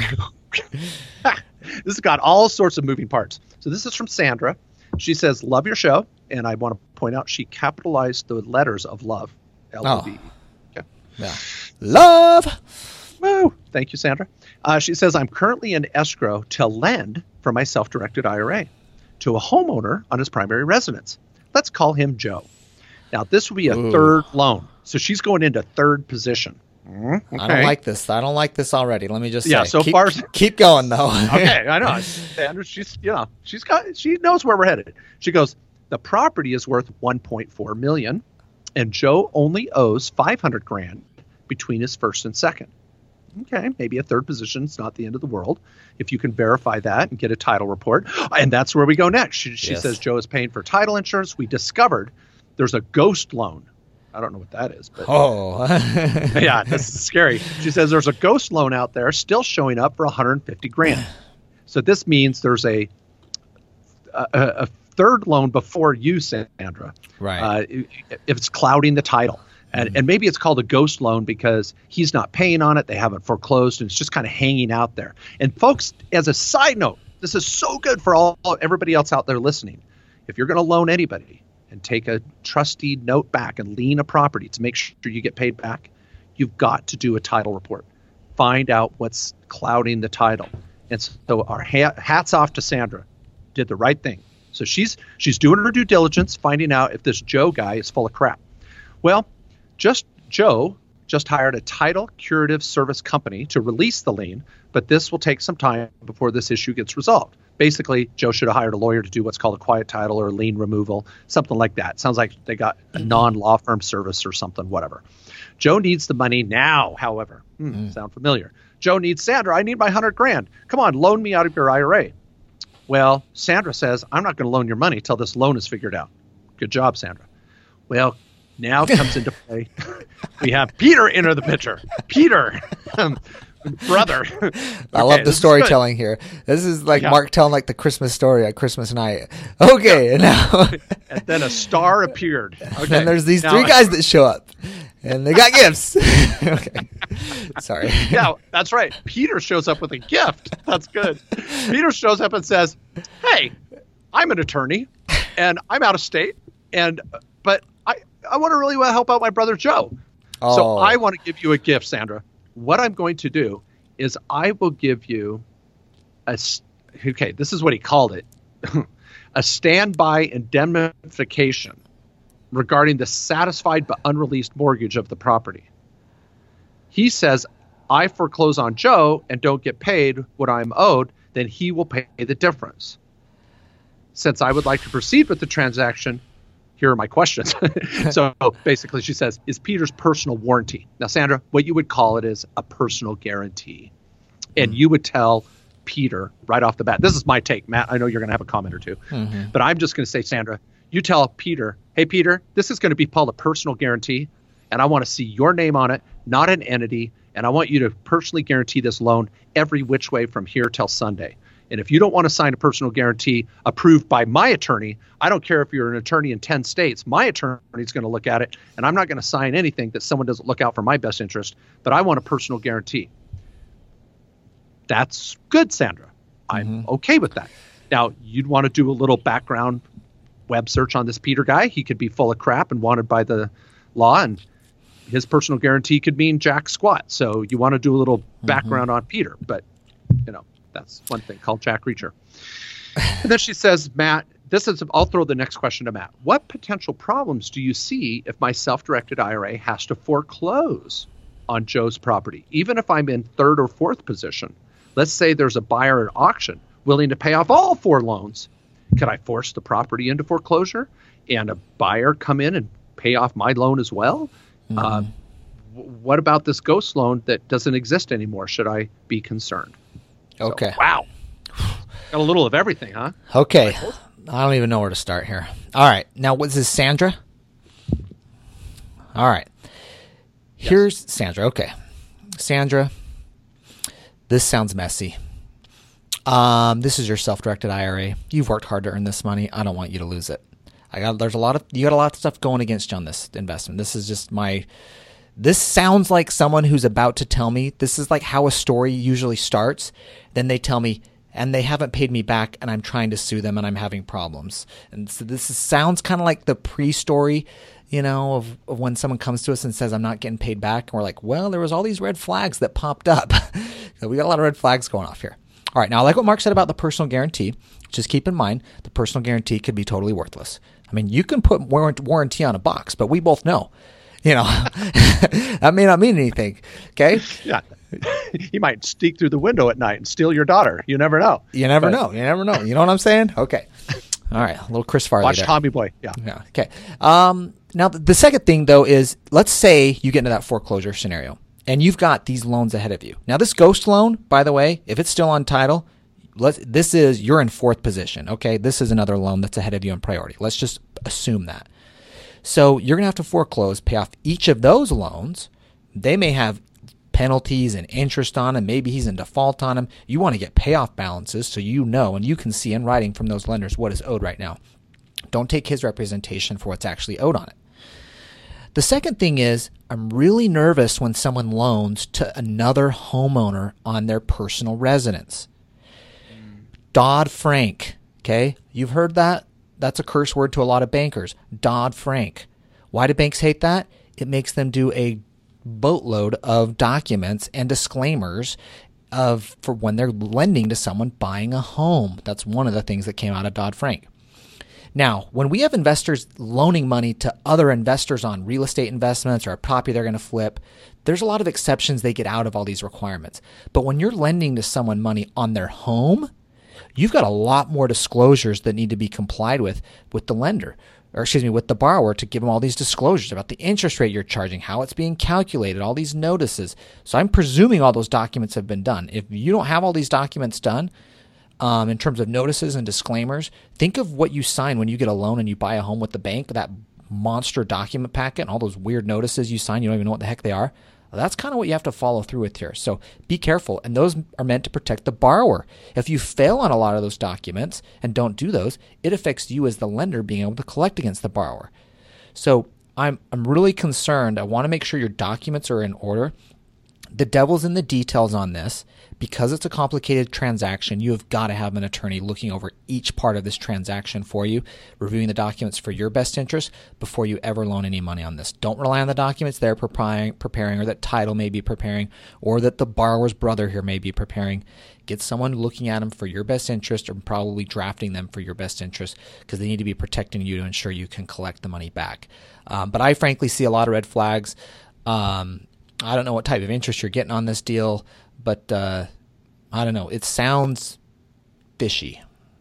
This has got all sorts of moving parts. So this is from Sandra. She says, love your show. And I want to point out she capitalized the letters of love. L O V E. Oh. Okay. Yeah. Love. Woo. Thank you, Sandra. Uh, she says, I'm currently in escrow to lend for my self-directed I R A to a homeowner on his primary residence. Let's call him Joe. Now, this will be a Ooh. third loan. So she's going into third position. Mm, okay. I don't like this. I don't like this already. Let me just say. Yeah, so keep, far. Keep going, though. Okay, I know. Sandra, she's, you know, she's got, she knows where we're headed. She goes, the property is worth one point four million dollars, and Joe only owes five hundred grand between his first and second. Okay, maybe a third position is not the end of the world if you can verify that and get a title report. And that's where we go next. She, she yes. says Joe is paying for title insurance. We discovered there's a ghost loan. I don't know what that is, but oh, yeah, this is scary. She says there's a ghost loan out there still showing up for one hundred fifty grand. So this means there's a a, a third loan before you, Sandra. Right. Uh, if it's clouding the title. And, mm-hmm. and maybe it's called a ghost loan because he's not paying on it. They haven't foreclosed, and it's just kind of hanging out there. And folks, as a side note, this is so good for all everybody else out there listening. If you're going to loan anybody and take a trustee note back and lien a property to make sure you get paid back, you've got to do a title report. Find out what's clouding the title. And so our ha- hats off to Sandra. Did the right thing. So she's she's doing her due diligence, finding out if this Joe guy is full of crap. Well, just Joe just hired a title curative service company to release the lien, but this will take some time before this issue gets resolved. Basically, Joe should have hired a lawyer to do what's called a quiet title or a lien removal, something like that. Sounds like they got a non-law firm service or something, whatever. Joe needs the money now, however. Hmm, mm. Sound familiar? Joe needs, Sandra, I need my hundred grand. Come on, loan me out of your I R A. Well, Sandra says, I'm not going to loan your money till this loan is figured out. Good job, Sandra. Well, now comes into play. We have Peter enter the picture. Peter, um, brother. I okay, love the storytelling here. This is like yeah. Mark telling like the Christmas story at Christmas night. Okay, yeah. now and then a star appeared. Okay, and there's these now, three guys that show up, and they got gifts. Okay, sorry. Yeah, that's right. Peter shows up with a gift. That's good. Peter shows up and says, "Hey, I'm an attorney, and I'm out of state, and but I I want to really want to help out my brother Joe. Oh. So I want to give you a gift, Sandra. What I'm going to do is I will give you a, okay, this is what he called it, a standby indemnification regarding the satisfied but unreleased mortgage of the property. He says, I foreclose on Joe and don't get paid what I'm owed, then he will pay the difference. Since I would like to proceed with the transaction, here are my questions. So basically she says, is Peter's personal warranty. Now, Sandra, what you would call it is a personal guarantee. And mm-hmm. you would tell Peter right off the bat, this is my take, Matt, I know you're going to have a comment or two, mm-hmm. but I'm just going to say, Sandra, you tell Peter, hey, Peter, this is going to be called a personal guarantee, and I want to see your name on it, not an entity, and I want you to personally guarantee this loan every which way from here till Sunday. And if you don't want to sign a personal guarantee approved by my attorney, I don't care if you're an attorney in ten states, my attorney is going to look at it, and I'm not going to sign anything that someone doesn't look out for my best interest, but I want a personal guarantee. That's good, Sandra. I'm mm-hmm. okay with that. Now, you'd want to do a little background web search on this Peter guy. He could be full of crap and wanted by the law, and his personal guarantee could mean jack squat. So you want to do a little Mm-hmm. background on Peter, but you know, that's one thing called Jack Reacher. And then she says, Matt, this is, I'll throw the next question to Matt. What potential problems do you see if my self-directed I R A has to foreclose on Joe's property, even if I'm in third or fourth position? Let's say there's a buyer at auction willing to pay off all four loans. Could I force the property into foreclosure and a buyer come in and pay off my loan as well? Mm-hmm. Uh, w- what about this ghost loan that doesn't exist anymore? Should I be concerned? Okay. So, wow. Got a little of everything, huh? Okay. I don't even know where to start here. All right. Now, what's this, Sandra? All right. Here's yes. Sandra. Okay. Sandra, this sounds messy. Um, this is your self-directed I R A. You've worked hard to earn this money. I don't want you to lose it. I got there's a lot of you got a lot of stuff going against you on this investment. This is just my this sounds like someone who's about to tell me this is like how a story usually starts. Then they tell me, and they haven't paid me back, and I'm trying to sue them, and I'm having problems. And so this is, sounds kind of like the pre-story, you know, of, of when someone comes to us and says, I'm not getting paid back. And we're like, well, there was all these red flags that popped up. So we got a lot of red flags going off here. All right, now I like what Mark said about the personal guarantee. Just keep in mind, the personal guarantee could be totally worthless. I mean, you can put warrant- warranty on a box, but we both know, you know, that may not mean anything, okay? Yeah. He might sneak through the window at night and steal your daughter. You never know. You never but, know. You never know. You know what I'm saying? Okay. All right, a little Chris Farley Watch there. Tommy Boy. Yeah. Yeah. Okay. Um, now, the, the second thing, though, is let's say you get into that foreclosure scenario, and you've got these loans ahead of you. Now, this ghost loan, by the way, if it's still on title, let's, this is, you're in fourth position, okay? This is another loan that's ahead of you in priority. Let's just assume that. So you're going to have to foreclose, pay off each of those loans. They may have penalties and interest on them. Maybe he's in default on them. You want to get payoff balances so you know and you can see in writing from those lenders what is owed right now. Don't take his representation for what's actually owed on it. The second thing is, I'm really nervous when someone loans to another homeowner on their personal residence. Dodd-Frank, okay? You've heard that? That's a curse word to a lot of bankers. Dodd-Frank. Why do banks hate that? It makes them do a boatload of documents and disclaimers of for when they're lending to someone buying a home. That's one of the things that came out of Dodd-Frank. Now, when we have investors loaning money to other investors on real estate investments or a property they're going to flip, there's a lot of exceptions they get out of all these requirements. But when you're lending to someone money on their home, you've got a lot more disclosures that need to be complied with with the lender, or excuse me, with the borrower, to give them all these disclosures about the interest rate you're charging, how it's being calculated, all these notices. So I'm presuming all those documents have been done. If you don't have all these documents done, um, in terms of notices and disclaimers, think of what you sign when you get a loan and you buy a home with the bank, that monster document packet and all those weird notices you sign, you don't even know what the heck they are. Well, that's kind of what you have to follow through with here. So be careful. And those are meant to protect the borrower. If you fail on a lot of those documents and don't do those, it affects you as the lender being able to collect against the borrower. So I'm I'm really concerned. I want to make sure your documents are in order. The devil's in the details on this. Because it's a complicated transaction, you have got to have an attorney looking over each part of this transaction for you, reviewing the documents for your best interest before you ever loan any money on this. Don't rely on the documents they're preparing, preparing or that title may be preparing, or that the borrower's brother here may be preparing. Get someone looking at them for your best interest, or probably drafting them for your best interest, because they need to be protecting you to ensure you can collect the money back. Um, but I frankly see a lot of red flags. Um, I don't know what type of interest you're getting on this deal, but uh, I don't know. It sounds fishy.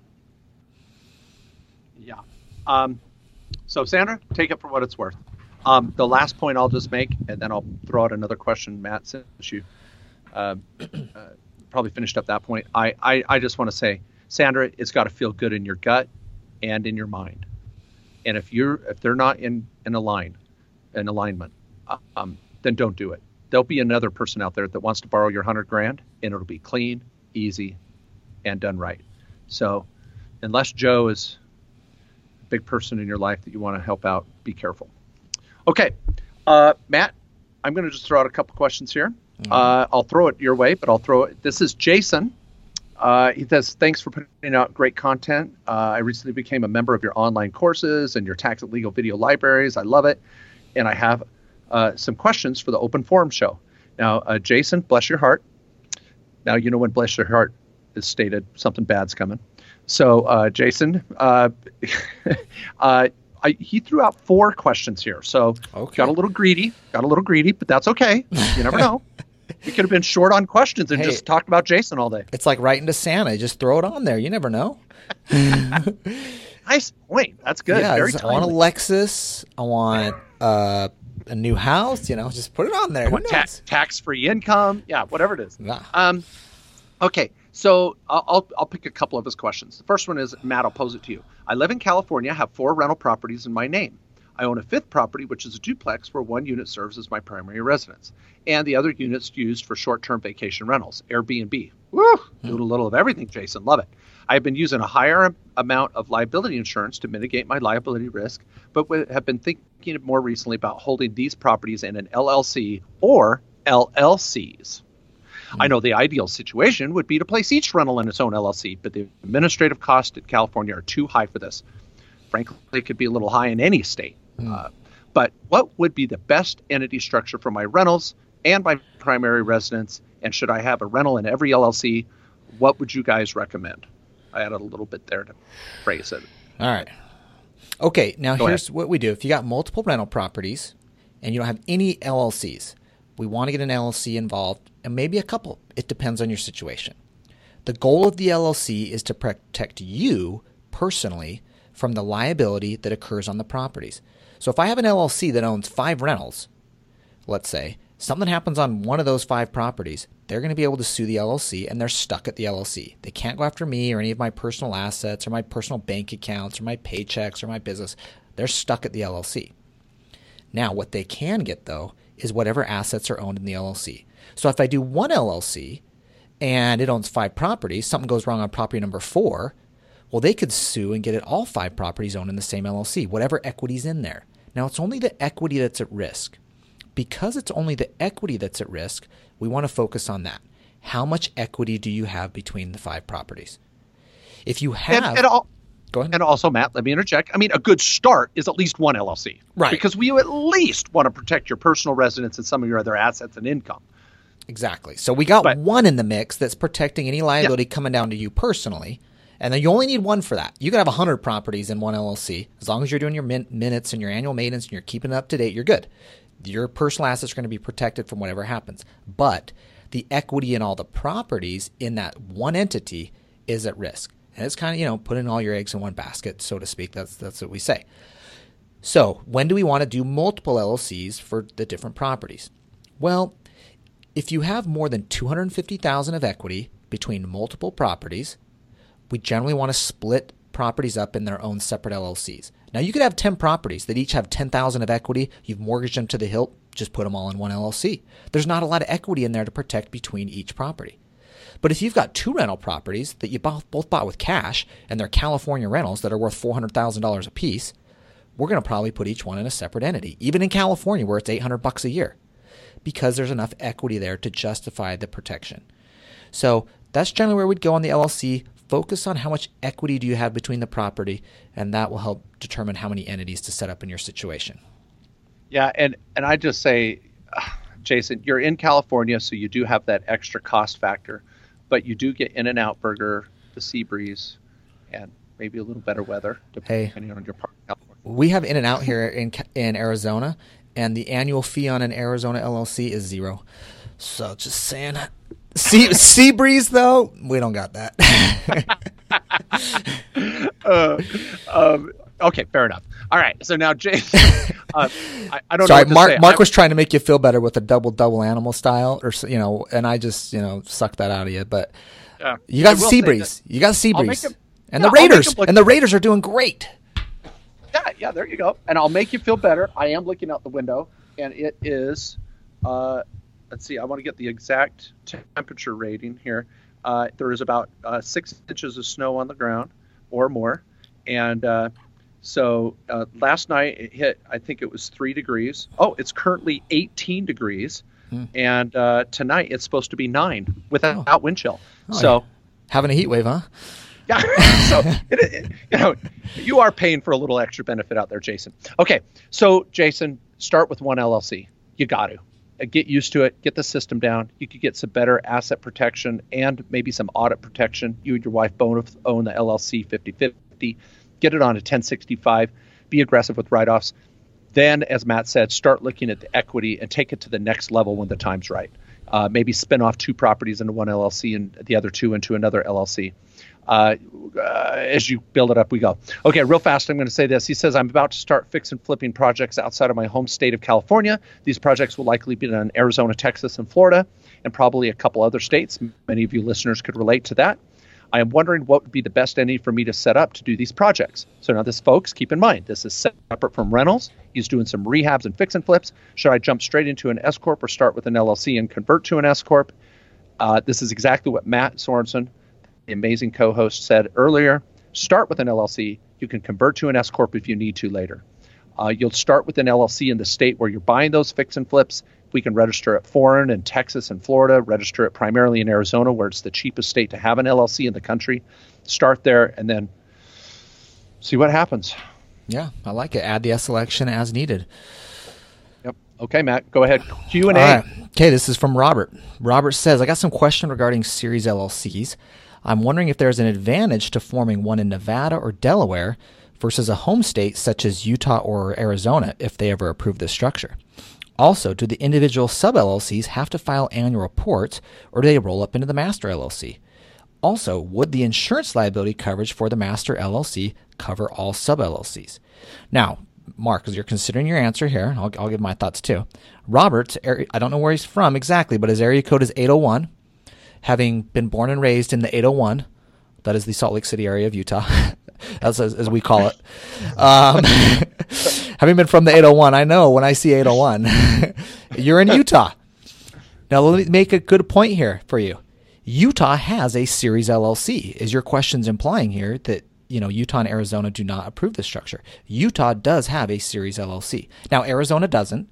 Yeah. Um, so, Sandra, take it for what it's worth. Um, the last point I'll just make, and then I'll throw out another question, Matt, since you uh, uh, probably finished up that point. I, I, I just want to say, Sandra, it's got to feel good in your gut and in your mind. And if you're if they're not in in a line, in alignment, um, then don't do it. There'll be another person out there that wants to borrow your hundred grand, and it'll be clean, easy, and done right. So, unless Joe is a big person in your life that you want to help out, be careful. Okay, uh, Matt, I'm going to just throw out a couple questions here. Mm-hmm. Uh, I'll throw it your way, but I'll throw it. This is Jason. Uh, he says, thanks for putting out great content. Uh, I recently became a member of your online courses and your tax and legal video libraries. I love it. And I have uh, some questions for the open forum show. Now, uh, Jason, bless your heart. Now, you know when bless your heart is stated, something bad's coming. So, uh, Jason, uh, uh, I, he threw out four questions here. So, okay. got a little greedy, got a little greedy, but that's okay. You never know. We could have been short on questions and hey, just talked about Jason all day. It's like writing to Santa. Just throw it on there. You never know. Nice point. That's good. Yeah, Very I want a Lexus. I want uh, a new house. You know, just put it on there. I want ta- tax-free income. Yeah, whatever it is. Nah. Um, okay, so I'll, I'll I'll pick a couple of his questions. The first one is, Matt, I'll pose it to you. I live in California, have four rental properties in my name. I own a fifth property, which is a duplex, where one unit serves as my primary residence, and the other unit's used for short-term vacation rentals, Airbnb. Woo! Doing a little of everything, Jason. Love it. I've been using a higher amount of liability insurance to mitigate my liability risk, but have been thinking more recently about holding these properties in an L L C or L L Cs. Mm-hmm. I know the ideal situation would be to place each rental in its own L L C, but the administrative costs in California are too high for this. Frankly, it could be a little high in any state. Mm. Uh, but what would be the best entity structure for my rentals and my primary residence? And should I have a rental in every L L C? What would you guys recommend? I added a little bit there to phrase it. All right. Okay, now Go here's ahead. what we do. If you got multiple rental properties and you don't have any L L Cs, we want to get an L L C involved, and maybe a couple. It depends on your situation. The goal of the L L C is to protect you personally from the liability that occurs on the properties. So if I have an L L C that owns five rentals, let's say, something happens on one of those five properties, they're going to be able to sue the L L C, and they're stuck at the L L C. They can't go after me or any of my personal assets or my personal bank accounts or my paychecks or my business. They're stuck at the L L C. Now, what they can get, though, is whatever assets are owned in the L L C. So if I do one L L C and it owns five properties, something goes wrong on property number four, well, they could sue and get it all five properties owned in the same L L C, whatever equity's in there. Now, it's only the equity that's at risk. Because it's only the equity that's at risk, we want to focus on that. How much equity do you have between the five properties? If you have... And, and, all, go ahead. And also, Matt, let me interject. I mean, a good start is at least one L L C. Right. Because we at least want to protect your personal residence and some of your other assets and income. Exactly. So we got but, one in the mix that's protecting any liability yeah. coming down to you personally. And then you only need one for that. You could have one hundred properties in one L L C. As long as you're doing your min- minutes and your annual maintenance and you're keeping it up to date, you're good. Your personal assets are going to be protected from whatever happens. But the equity in all the properties in that one entity is at risk. And it's kind of, you know, putting all your eggs in one basket, so to speak. That's that's what we say. So when do we want to do multiple L L Cs for the different properties? Well, if you have more than two hundred fifty thousand dollars of equity between multiple properties, we generally want to split properties up in their own separate L L Cs. Now, you could have ten properties that each have ten thousand dollars of equity. You've mortgaged them to the hilt. Just put them all in one L L C. There's not a lot of equity in there to protect between each property. But if you've got two rental properties that you both, both bought with cash and they're California rentals that are worth four hundred thousand dollars a piece, we're going to probably put each one in a separate entity, even in California where it's eight hundred bucks a year, because there's enough equity there to justify the protection. So that's generally where we'd go on the L L C. Focus on how much equity do you have between the property, and that will help determine how many entities to set up in your situation. Yeah, and, and I just say, uh, Jason, you're in California, so you do have that extra cost factor, but you do get In-N-Out Burger, the Sea Breeze, and maybe a little better weather, depending hey, on your part of California. We have In-N-Out here in in Arizona, and the annual fee on an Arizona L L C is zero. So just saying... Sea, sea Breeze, though, we don't got that. uh, um, okay, fair enough. All right, so now, James, uh, I, I don't Sorry, know what Mark, to say. Mark I'm, was trying to make you feel better with a double-double animal style, or you know, and I just, you know, sucked that out of you. But uh, you got Sea Breeze. You got Sea Breeze. Him, and yeah, the Raiders. Look, and the Raiders are doing great. Yeah, yeah, there you go. And I'll make you feel better. I am looking out the window, and it is... Uh, Let's see, I want to get the exact temperature rating here. Uh, there is about uh, six inches of snow on the ground or more. And uh, so uh, last night it hit, I think it was three degrees. Oh, it's currently eighteen degrees. Hmm. And uh, tonight it's supposed to be nine without oh. wind chill. Oh, so yeah. Having a heat wave, huh? Yeah. so, it, it, you know, you are paying for a little extra benefit out there, Jason. Okay. So, Jason, start with one L L C. you got to. Get used to it. Get the system down. You could get some better asset protection and maybe some audit protection. You and your wife both own the L L C fifty-fifty. Get it on a ten sixty-five. Be aggressive with write-offs. Then, as Matt said, start looking at the equity and take it to the next level when the time's right. Uh, maybe spin off two properties into one L L C and the other two into another L L C. Uh, uh, as you build it up, we go. Okay, real fast, I'm going to say this. He says, I'm about to start fix and flipping projects outside of my home state of California. These projects will likely be in Arizona, Texas, and Florida, and probably a couple other states. Many of you listeners could relate to that. I am wondering what would be the best entity for me to set up to do these projects. So now this, folks, keep in mind, this is separate from rentals. He's doing some rehabs and fix and flips. Should I jump straight into an S corp or start with an L L C and convert to an S corp? Uh, this is exactly what Matt Sorensen, the amazing co-host, said earlier. Start with an L L C. You can convert to an S corp if you need to later. Uh, you'll start with an L L C in the state where you're buying those fix and flips. We can register it foreign in Texas and Florida, register it primarily in Arizona, where it's the cheapest state to have an L L C in the country. Start there and then see what happens. Yeah, I like it. Add the S selection as needed. Yep. Okay, Matt, go ahead. Q and A. All right. Okay, this is from Robert. Robert says, I got some question regarding series L L Cs. I'm wondering if there's an advantage to forming one in Nevada or Delaware versus a home state such as Utah or Arizona if they ever approve this structure. Also, do the individual sub-L L Cs have to file annual reports, or do they roll up into the master L L C? Also, would the insurance liability coverage for the master L L C cover all sub-L L Cs? Now, Mark, as you're considering your answer here, I'll, I'll give my thoughts too. Robert, I don't know where he's from exactly, but his area code is eight oh one. Having been born and raised in the eight oh one, that is the Salt Lake City area of Utah, as, as we call it. Um, having been from the eight oh one, I know when I see eight oh one, you're in Utah. Now, let me make a good point here for you. Utah has a series L L C. Is your questions implying here that, you know, Utah and Arizona do not approve this structure? Utah does have a series L L C. Now, Arizona doesn't,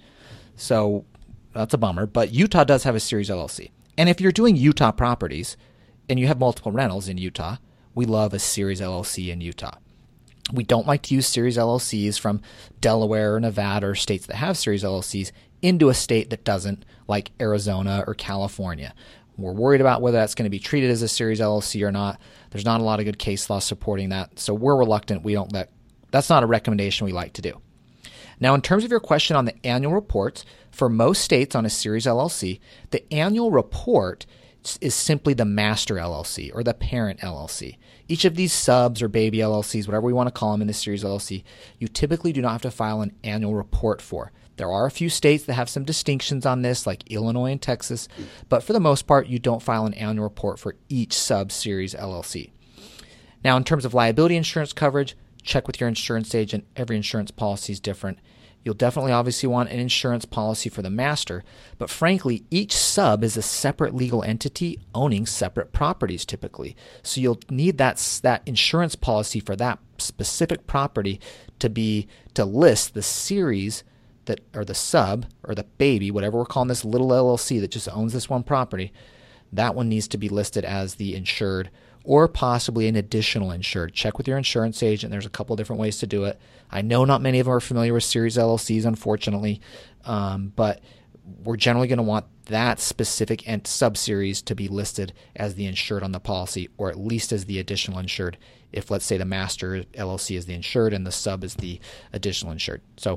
so that's a bummer, but Utah does have a series L L C. And if you're doing Utah properties and you have multiple rentals in Utah, we love a series L L C in Utah. We don't like to use series L L Cs from Delaware or Nevada or states that have series L L Cs into a state that doesn't, like Arizona or California. We're worried about whether that's going to be treated as a series L L C or not. There's not a lot of good case law supporting that, so we're reluctant. We don't let, that's not a recommendation we like to do. Now, in terms of your question on the annual reports, for most states on a series L L C, the annual report is simply the master L L C or the parent L L C. Each of these subs or baby L L Cs, whatever we want to call them in the series L L C, you typically do not have to file an annual report for. There are a few states that have some distinctions on this, like Illinois and Texas, but for the most part, you don't file an annual report for each sub-series L L C. Now, in terms of liability insurance coverage, check with your insurance agent. Every insurance policy is different. You'll definitely obviously want an insurance policy for the master, but frankly, each sub is a separate legal entity owning separate properties typically. So you'll need that, that insurance policy for that specific property to be to list the series that, or the sub, or the baby, whatever we're calling this little L L C that just owns this one property. That one needs to be listed as the insured or possibly an additional insured. Check with your insurance agent. There's a couple different ways to do it. I know not many of them are familiar with series L L Cs, unfortunately, um, but we're generally going to want that specific ent- sub-series to be listed as the insured on the policy, or at least as the additional insured, if, let's say, the master L L C is the insured and the sub is the additional insured. So,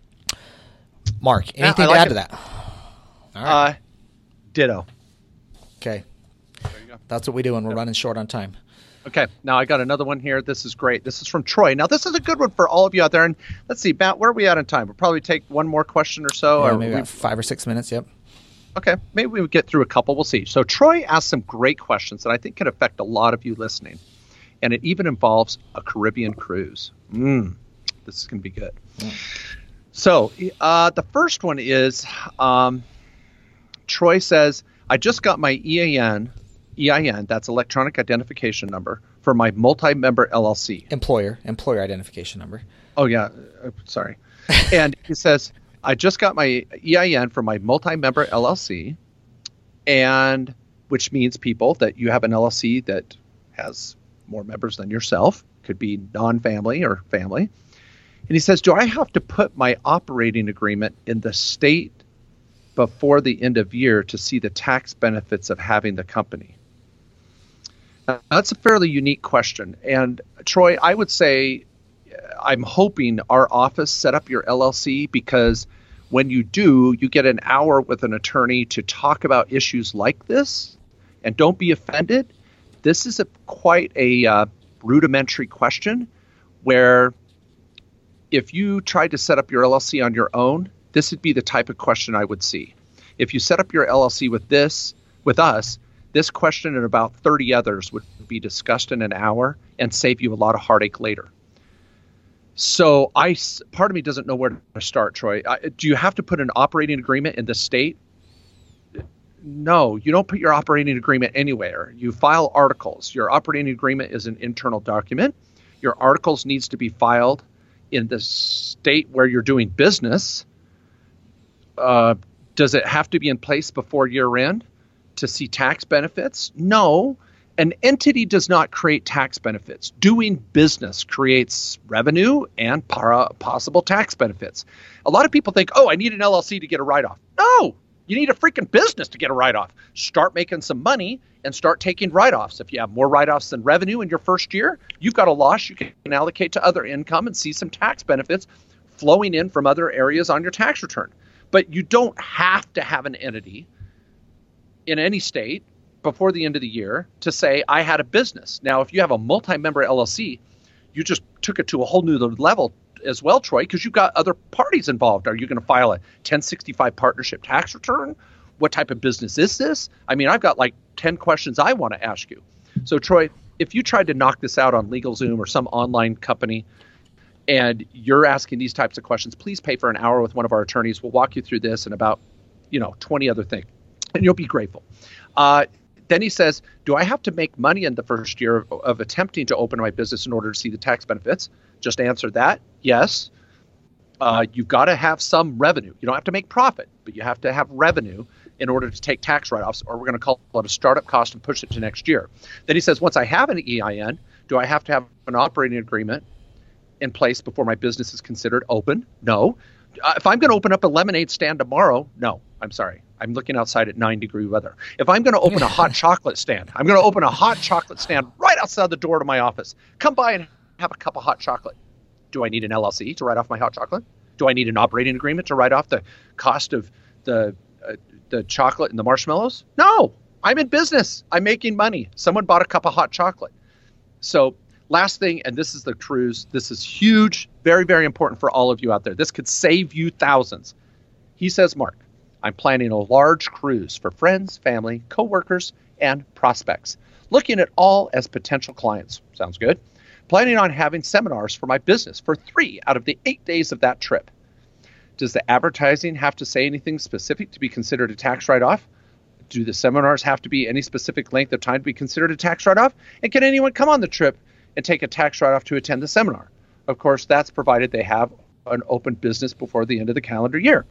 Mark, anything yeah, like to add it. to that? All right. Uh, ditto. Okay. There you go. That's what we do when we're running short on time. Okay, now I got another one here. This is great. This is from Troy. Now, this is a good one for all of you out there. And let's see, Matt, where are we at in time? We'll probably take one more question or so. Yeah, or maybe we... about five or six minutes, yep. Okay, maybe we would get through a couple. We'll see. So Troy asked some great questions that I think can affect a lot of you listening. And it even involves a Caribbean cruise. Mm, this is going to be good. Mm. So uh, the first one is, um, Troy says, I just got my E A N, E I N, that's electronic identification number, for my multi-member L L C. Employer, employer identification number. Oh, yeah. Uh, sorry. And he says, I just got my E I N for my multi-member L L C, and which means, people, that you have an L L C that has more members than yourself. Could be non-family or family. And he says, do I have to put my operating agreement in the state before the end of year to see the tax benefits of having the company? Now, that's a fairly unique question. And Troy, I would say I'm hoping our office set up your L L C, because when you do, you get an hour with an attorney to talk about issues like this. And don't be offended. This is a quite a uh, rudimentary question where if you tried to set up your L L C on your own, this would be the type of question I would see. If you set up your L L C with this, with us, this question and about thirty others would be discussed in an hour and save you a lot of heartache later. So I, part of me doesn't know where to start, Troy. I, do you have to put an operating agreement in the state? No, you don't put your operating agreement anywhere. You file articles. Your operating agreement is an internal document. Your articles needs to be filed in the state where you're doing business. Uh, does it have to be in place before year end to see tax benefits? No. An entity does not create tax benefits. Doing business creates revenue and para- possible tax benefits. A lot of people think, oh, I need an L L C to get a write-off. No, you need a freaking business to get a write-off. Start making some money and start taking write-offs. If you have more write-offs than revenue in your first year, you've got a loss you can allocate to other income and see some tax benefits flowing in from other areas on your tax return. But you don't have to have an entity in any state before the end of the year to say, I had a business. Now, if you have a multi-member L L C, you just took it to a whole new level as well, Troy, because you've got other parties involved. Are you going to file a ten sixty-five partnership tax return? What type of business is this? I mean, I've got like ten questions I want to ask you. So, Troy, if you tried to knock this out on LegalZoom or some online company and you're asking these types of questions, please pay for an hour with one of our attorneys. We'll walk you through this and about, you know, twenty other things, and you'll be grateful. Uh, Then he says, do I have to make money in the first year of, of attempting to open my business in order to see the tax benefits? Just answer that. Yes. Uh, you've got to have some revenue. You don't have to make profit, but you have to have revenue in order to take tax write-offs, or we're going to call it a startup cost and push it to next year. Then he says, once I have an E I N, do I have to have an operating agreement in place before my business is considered open? No. Uh, if I'm going to open up a lemonade stand tomorrow, no, I'm sorry. I'm looking outside at nine degree weather. If I'm going to open a hot chocolate stand, I'm going to open a hot chocolate stand right outside the door to my office. Come by and have a cup of hot chocolate. Do I need an L L C to write off my hot chocolate? Do I need an operating agreement to write off the cost of the uh, the chocolate and the marshmallows? No, I'm in business. I'm making money. Someone bought a cup of hot chocolate. So last thing, and this is the cruise. This is huge, very, very important for all of you out there. This could save you thousands. He says, Mark, I'm planning a large cruise for friends, family, coworkers, and prospects, looking at all as potential clients. Sounds good. Planning on having seminars for my business for three out of the eight days of that trip. Does the advertising have to say anything specific to be considered a tax write-off? Do the seminars have to be any specific length of time to be considered a tax write-off? And can anyone come on the trip and take a tax write-off to attend the seminar? Of course, that's provided they have an open business before the end of the calendar year.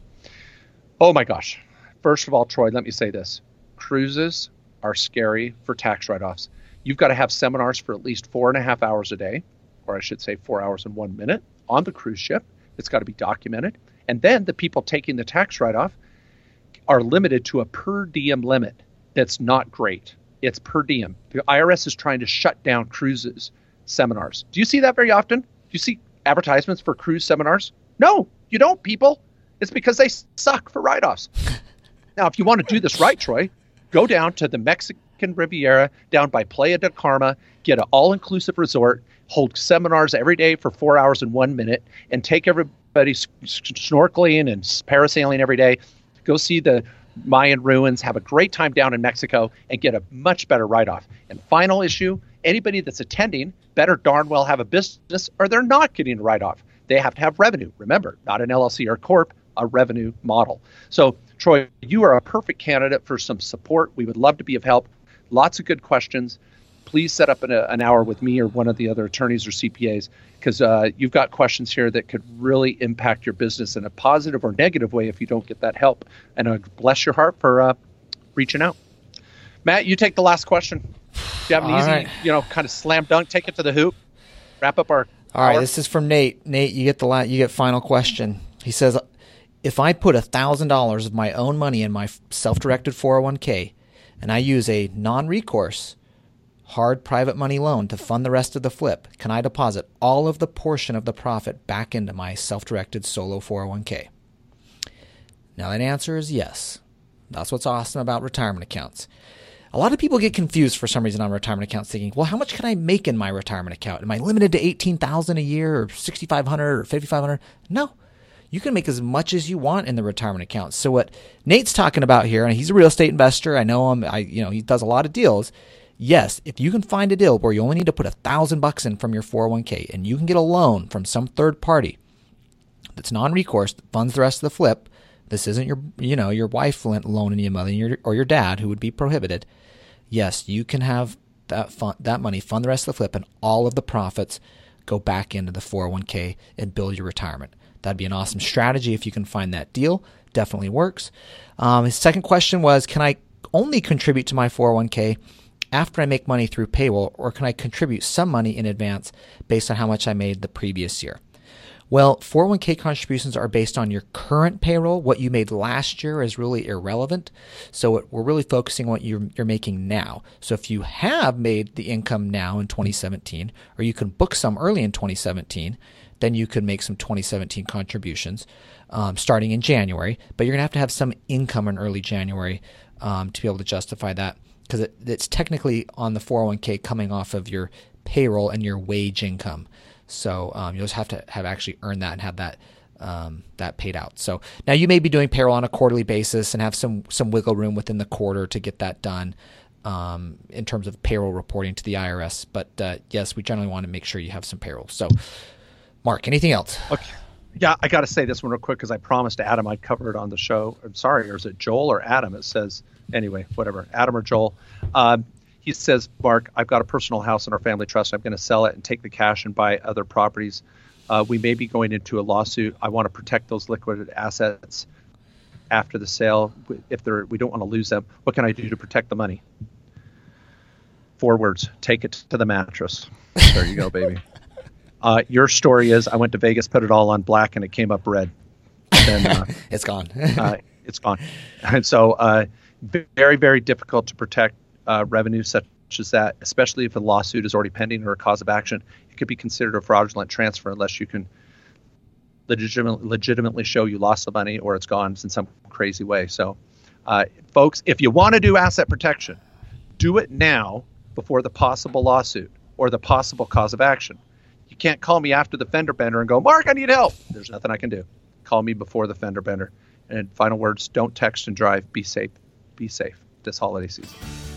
Oh my gosh. First of all, Troy, let me say this. Cruises are scary for tax write-offs. You've got to have seminars for at least four and a half hours a day, or I should say four hours and one minute on the cruise ship. It's got to be documented. And then the people taking the tax write-off are limited to a per diem limit. That's not great. It's per diem. The I R S is trying to shut down cruises seminars. Do you see that very often? Do you see advertisements for cruise seminars? No, you don't, people. It's because they suck for write-offs. Now, if you want to do this right, Troy, go down to the Mexican Riviera down by Playa del Carmen, get an all-inclusive resort, hold seminars every day for four hours and one minute, and take everybody snorkeling and parasailing every day. Go see the Mayan ruins, have a great time down in Mexico, and get a much better write-off. And final issue, anybody that's attending better darn well have a business or they're not getting a write-off. They have to have revenue. Remember, not an L L C or corp, a revenue model. So, Troy, you are a perfect candidate for some support. We would love to be of help. Lots of good questions. Please set up an, an hour with me or one of the other attorneys or C P As, because uh, you've got questions here that could really impact your business in a positive or negative way if you don't get that help. And uh, bless your heart for uh, reaching out. Matt, you take the last question. Do you have an All easy, right. you know, kind of slam dunk, take it to the hoop, wrap up our All right, hour? This is from Nate. Nate, you get the la- you get final question. He says, if I put one thousand dollars of my own money in my self-directed four oh one k and I use a non-recourse hard private money loan to fund the rest of the flip, can I deposit all of the portion of the profit back into my self-directed solo four oh one k? Now that answer is yes. That's what's awesome about retirement accounts. A lot of people get confused for some reason on retirement accounts, thinking, well, how much can I make in my retirement account? Am I limited to eighteen thousand dollars a year or sixty-five hundred dollars or fifty-five hundred dollars? No. You can make as much as you want in the retirement account. So what Nate's talking about here, and he's a real estate investor. I know him. I, you know, he does a lot of deals. Yes, if you can find a deal where you only need to put a thousand bucks in from your four oh one k, and you can get a loan from some third party that's non-recourse that funds the rest of the flip. This isn't your, you know, your wife loaning you money or your dad, who would be prohibited. Yes, you can have that fund, that money fund the rest of the flip, and all of the profits go back into the four oh one k and build your retirement. That'd be an awesome strategy if you can find that deal. Definitely works. Um, his second question was, can I only contribute to my four oh one k after I make money through payroll, or can I contribute some money in advance based on how much I made the previous year? Well, four oh one k contributions are based on your current payroll. What you made last year is really irrelevant. So we're really focusing on what you're, you're making now. So if you have made the income now in twenty seventeen, or you can book some early in twenty seventeen, then you could make some twenty seventeen contributions um, starting in January. But you're going to have to have some income in early January um, to be able to justify that, because it, it's technically on the four oh one k coming off of your payroll and your wage income. So um, you'll just have to have actually earned that and have that um, that paid out. So now you may be doing payroll on a quarterly basis and have some some wiggle room within the quarter to get that done um, in terms of payroll reporting to the I R S. But uh, yes, we generally want to make sure you have some payroll. So, Mark, anything else? Okay. Yeah, I got to say this one real quick because I promised Adam I'd cover it on the show. I'm sorry, or is it Joel or Adam? It says, anyway, whatever, Adam or Joel. Um, He says, Mark, I've got a personal house in our family trust. I'm going to sell it and take the cash and buy other properties. Uh, we may be going into a lawsuit. I want to protect those liquid assets after the sale. If they're, we don't want to lose them. What can I do to protect the money? Four words: take it to the mattress. There you go, baby. Uh, your story is, I went to Vegas, put it all on black, and it came up red. And then, uh, it's gone. uh, it's gone. And so, uh, very, very difficult to protect Uh, revenue such as that, especially if a lawsuit is already pending or a cause of action. It could be considered a fraudulent transfer unless you can legitimately, legitimately show you lost the money or it's gone in some crazy way. So, uh, folks, if you want to do asset protection, do it now before the possible lawsuit or the possible cause of action. You can't call me after the fender bender and go, Mark, I need help. There's nothing I can do. Call me before the fender bender. And final words, don't text and drive. Be safe. Be safe this holiday season.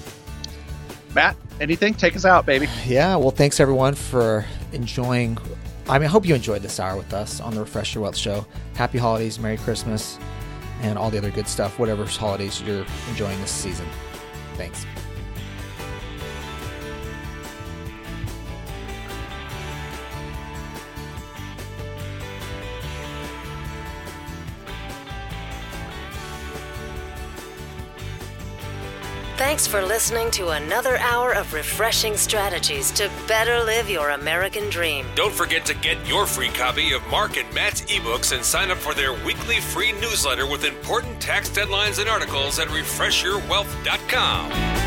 Matt, anything? Take us out, baby. Yeah, well, thanks everyone for enjoying. I mean, I hope you enjoyed this hour with us on the Refresh Your Wealth Show. Happy holidays, Merry Christmas, and all the other good stuff, whatever holidays you're enjoying this season. Thanks. Thanks for listening to another hour of refreshing strategies to better live your American dream. Don't forget to get your free copy of Mark and Matt's ebooks and sign up for their weekly free newsletter with important tax deadlines and articles at refresh your wealth dot com.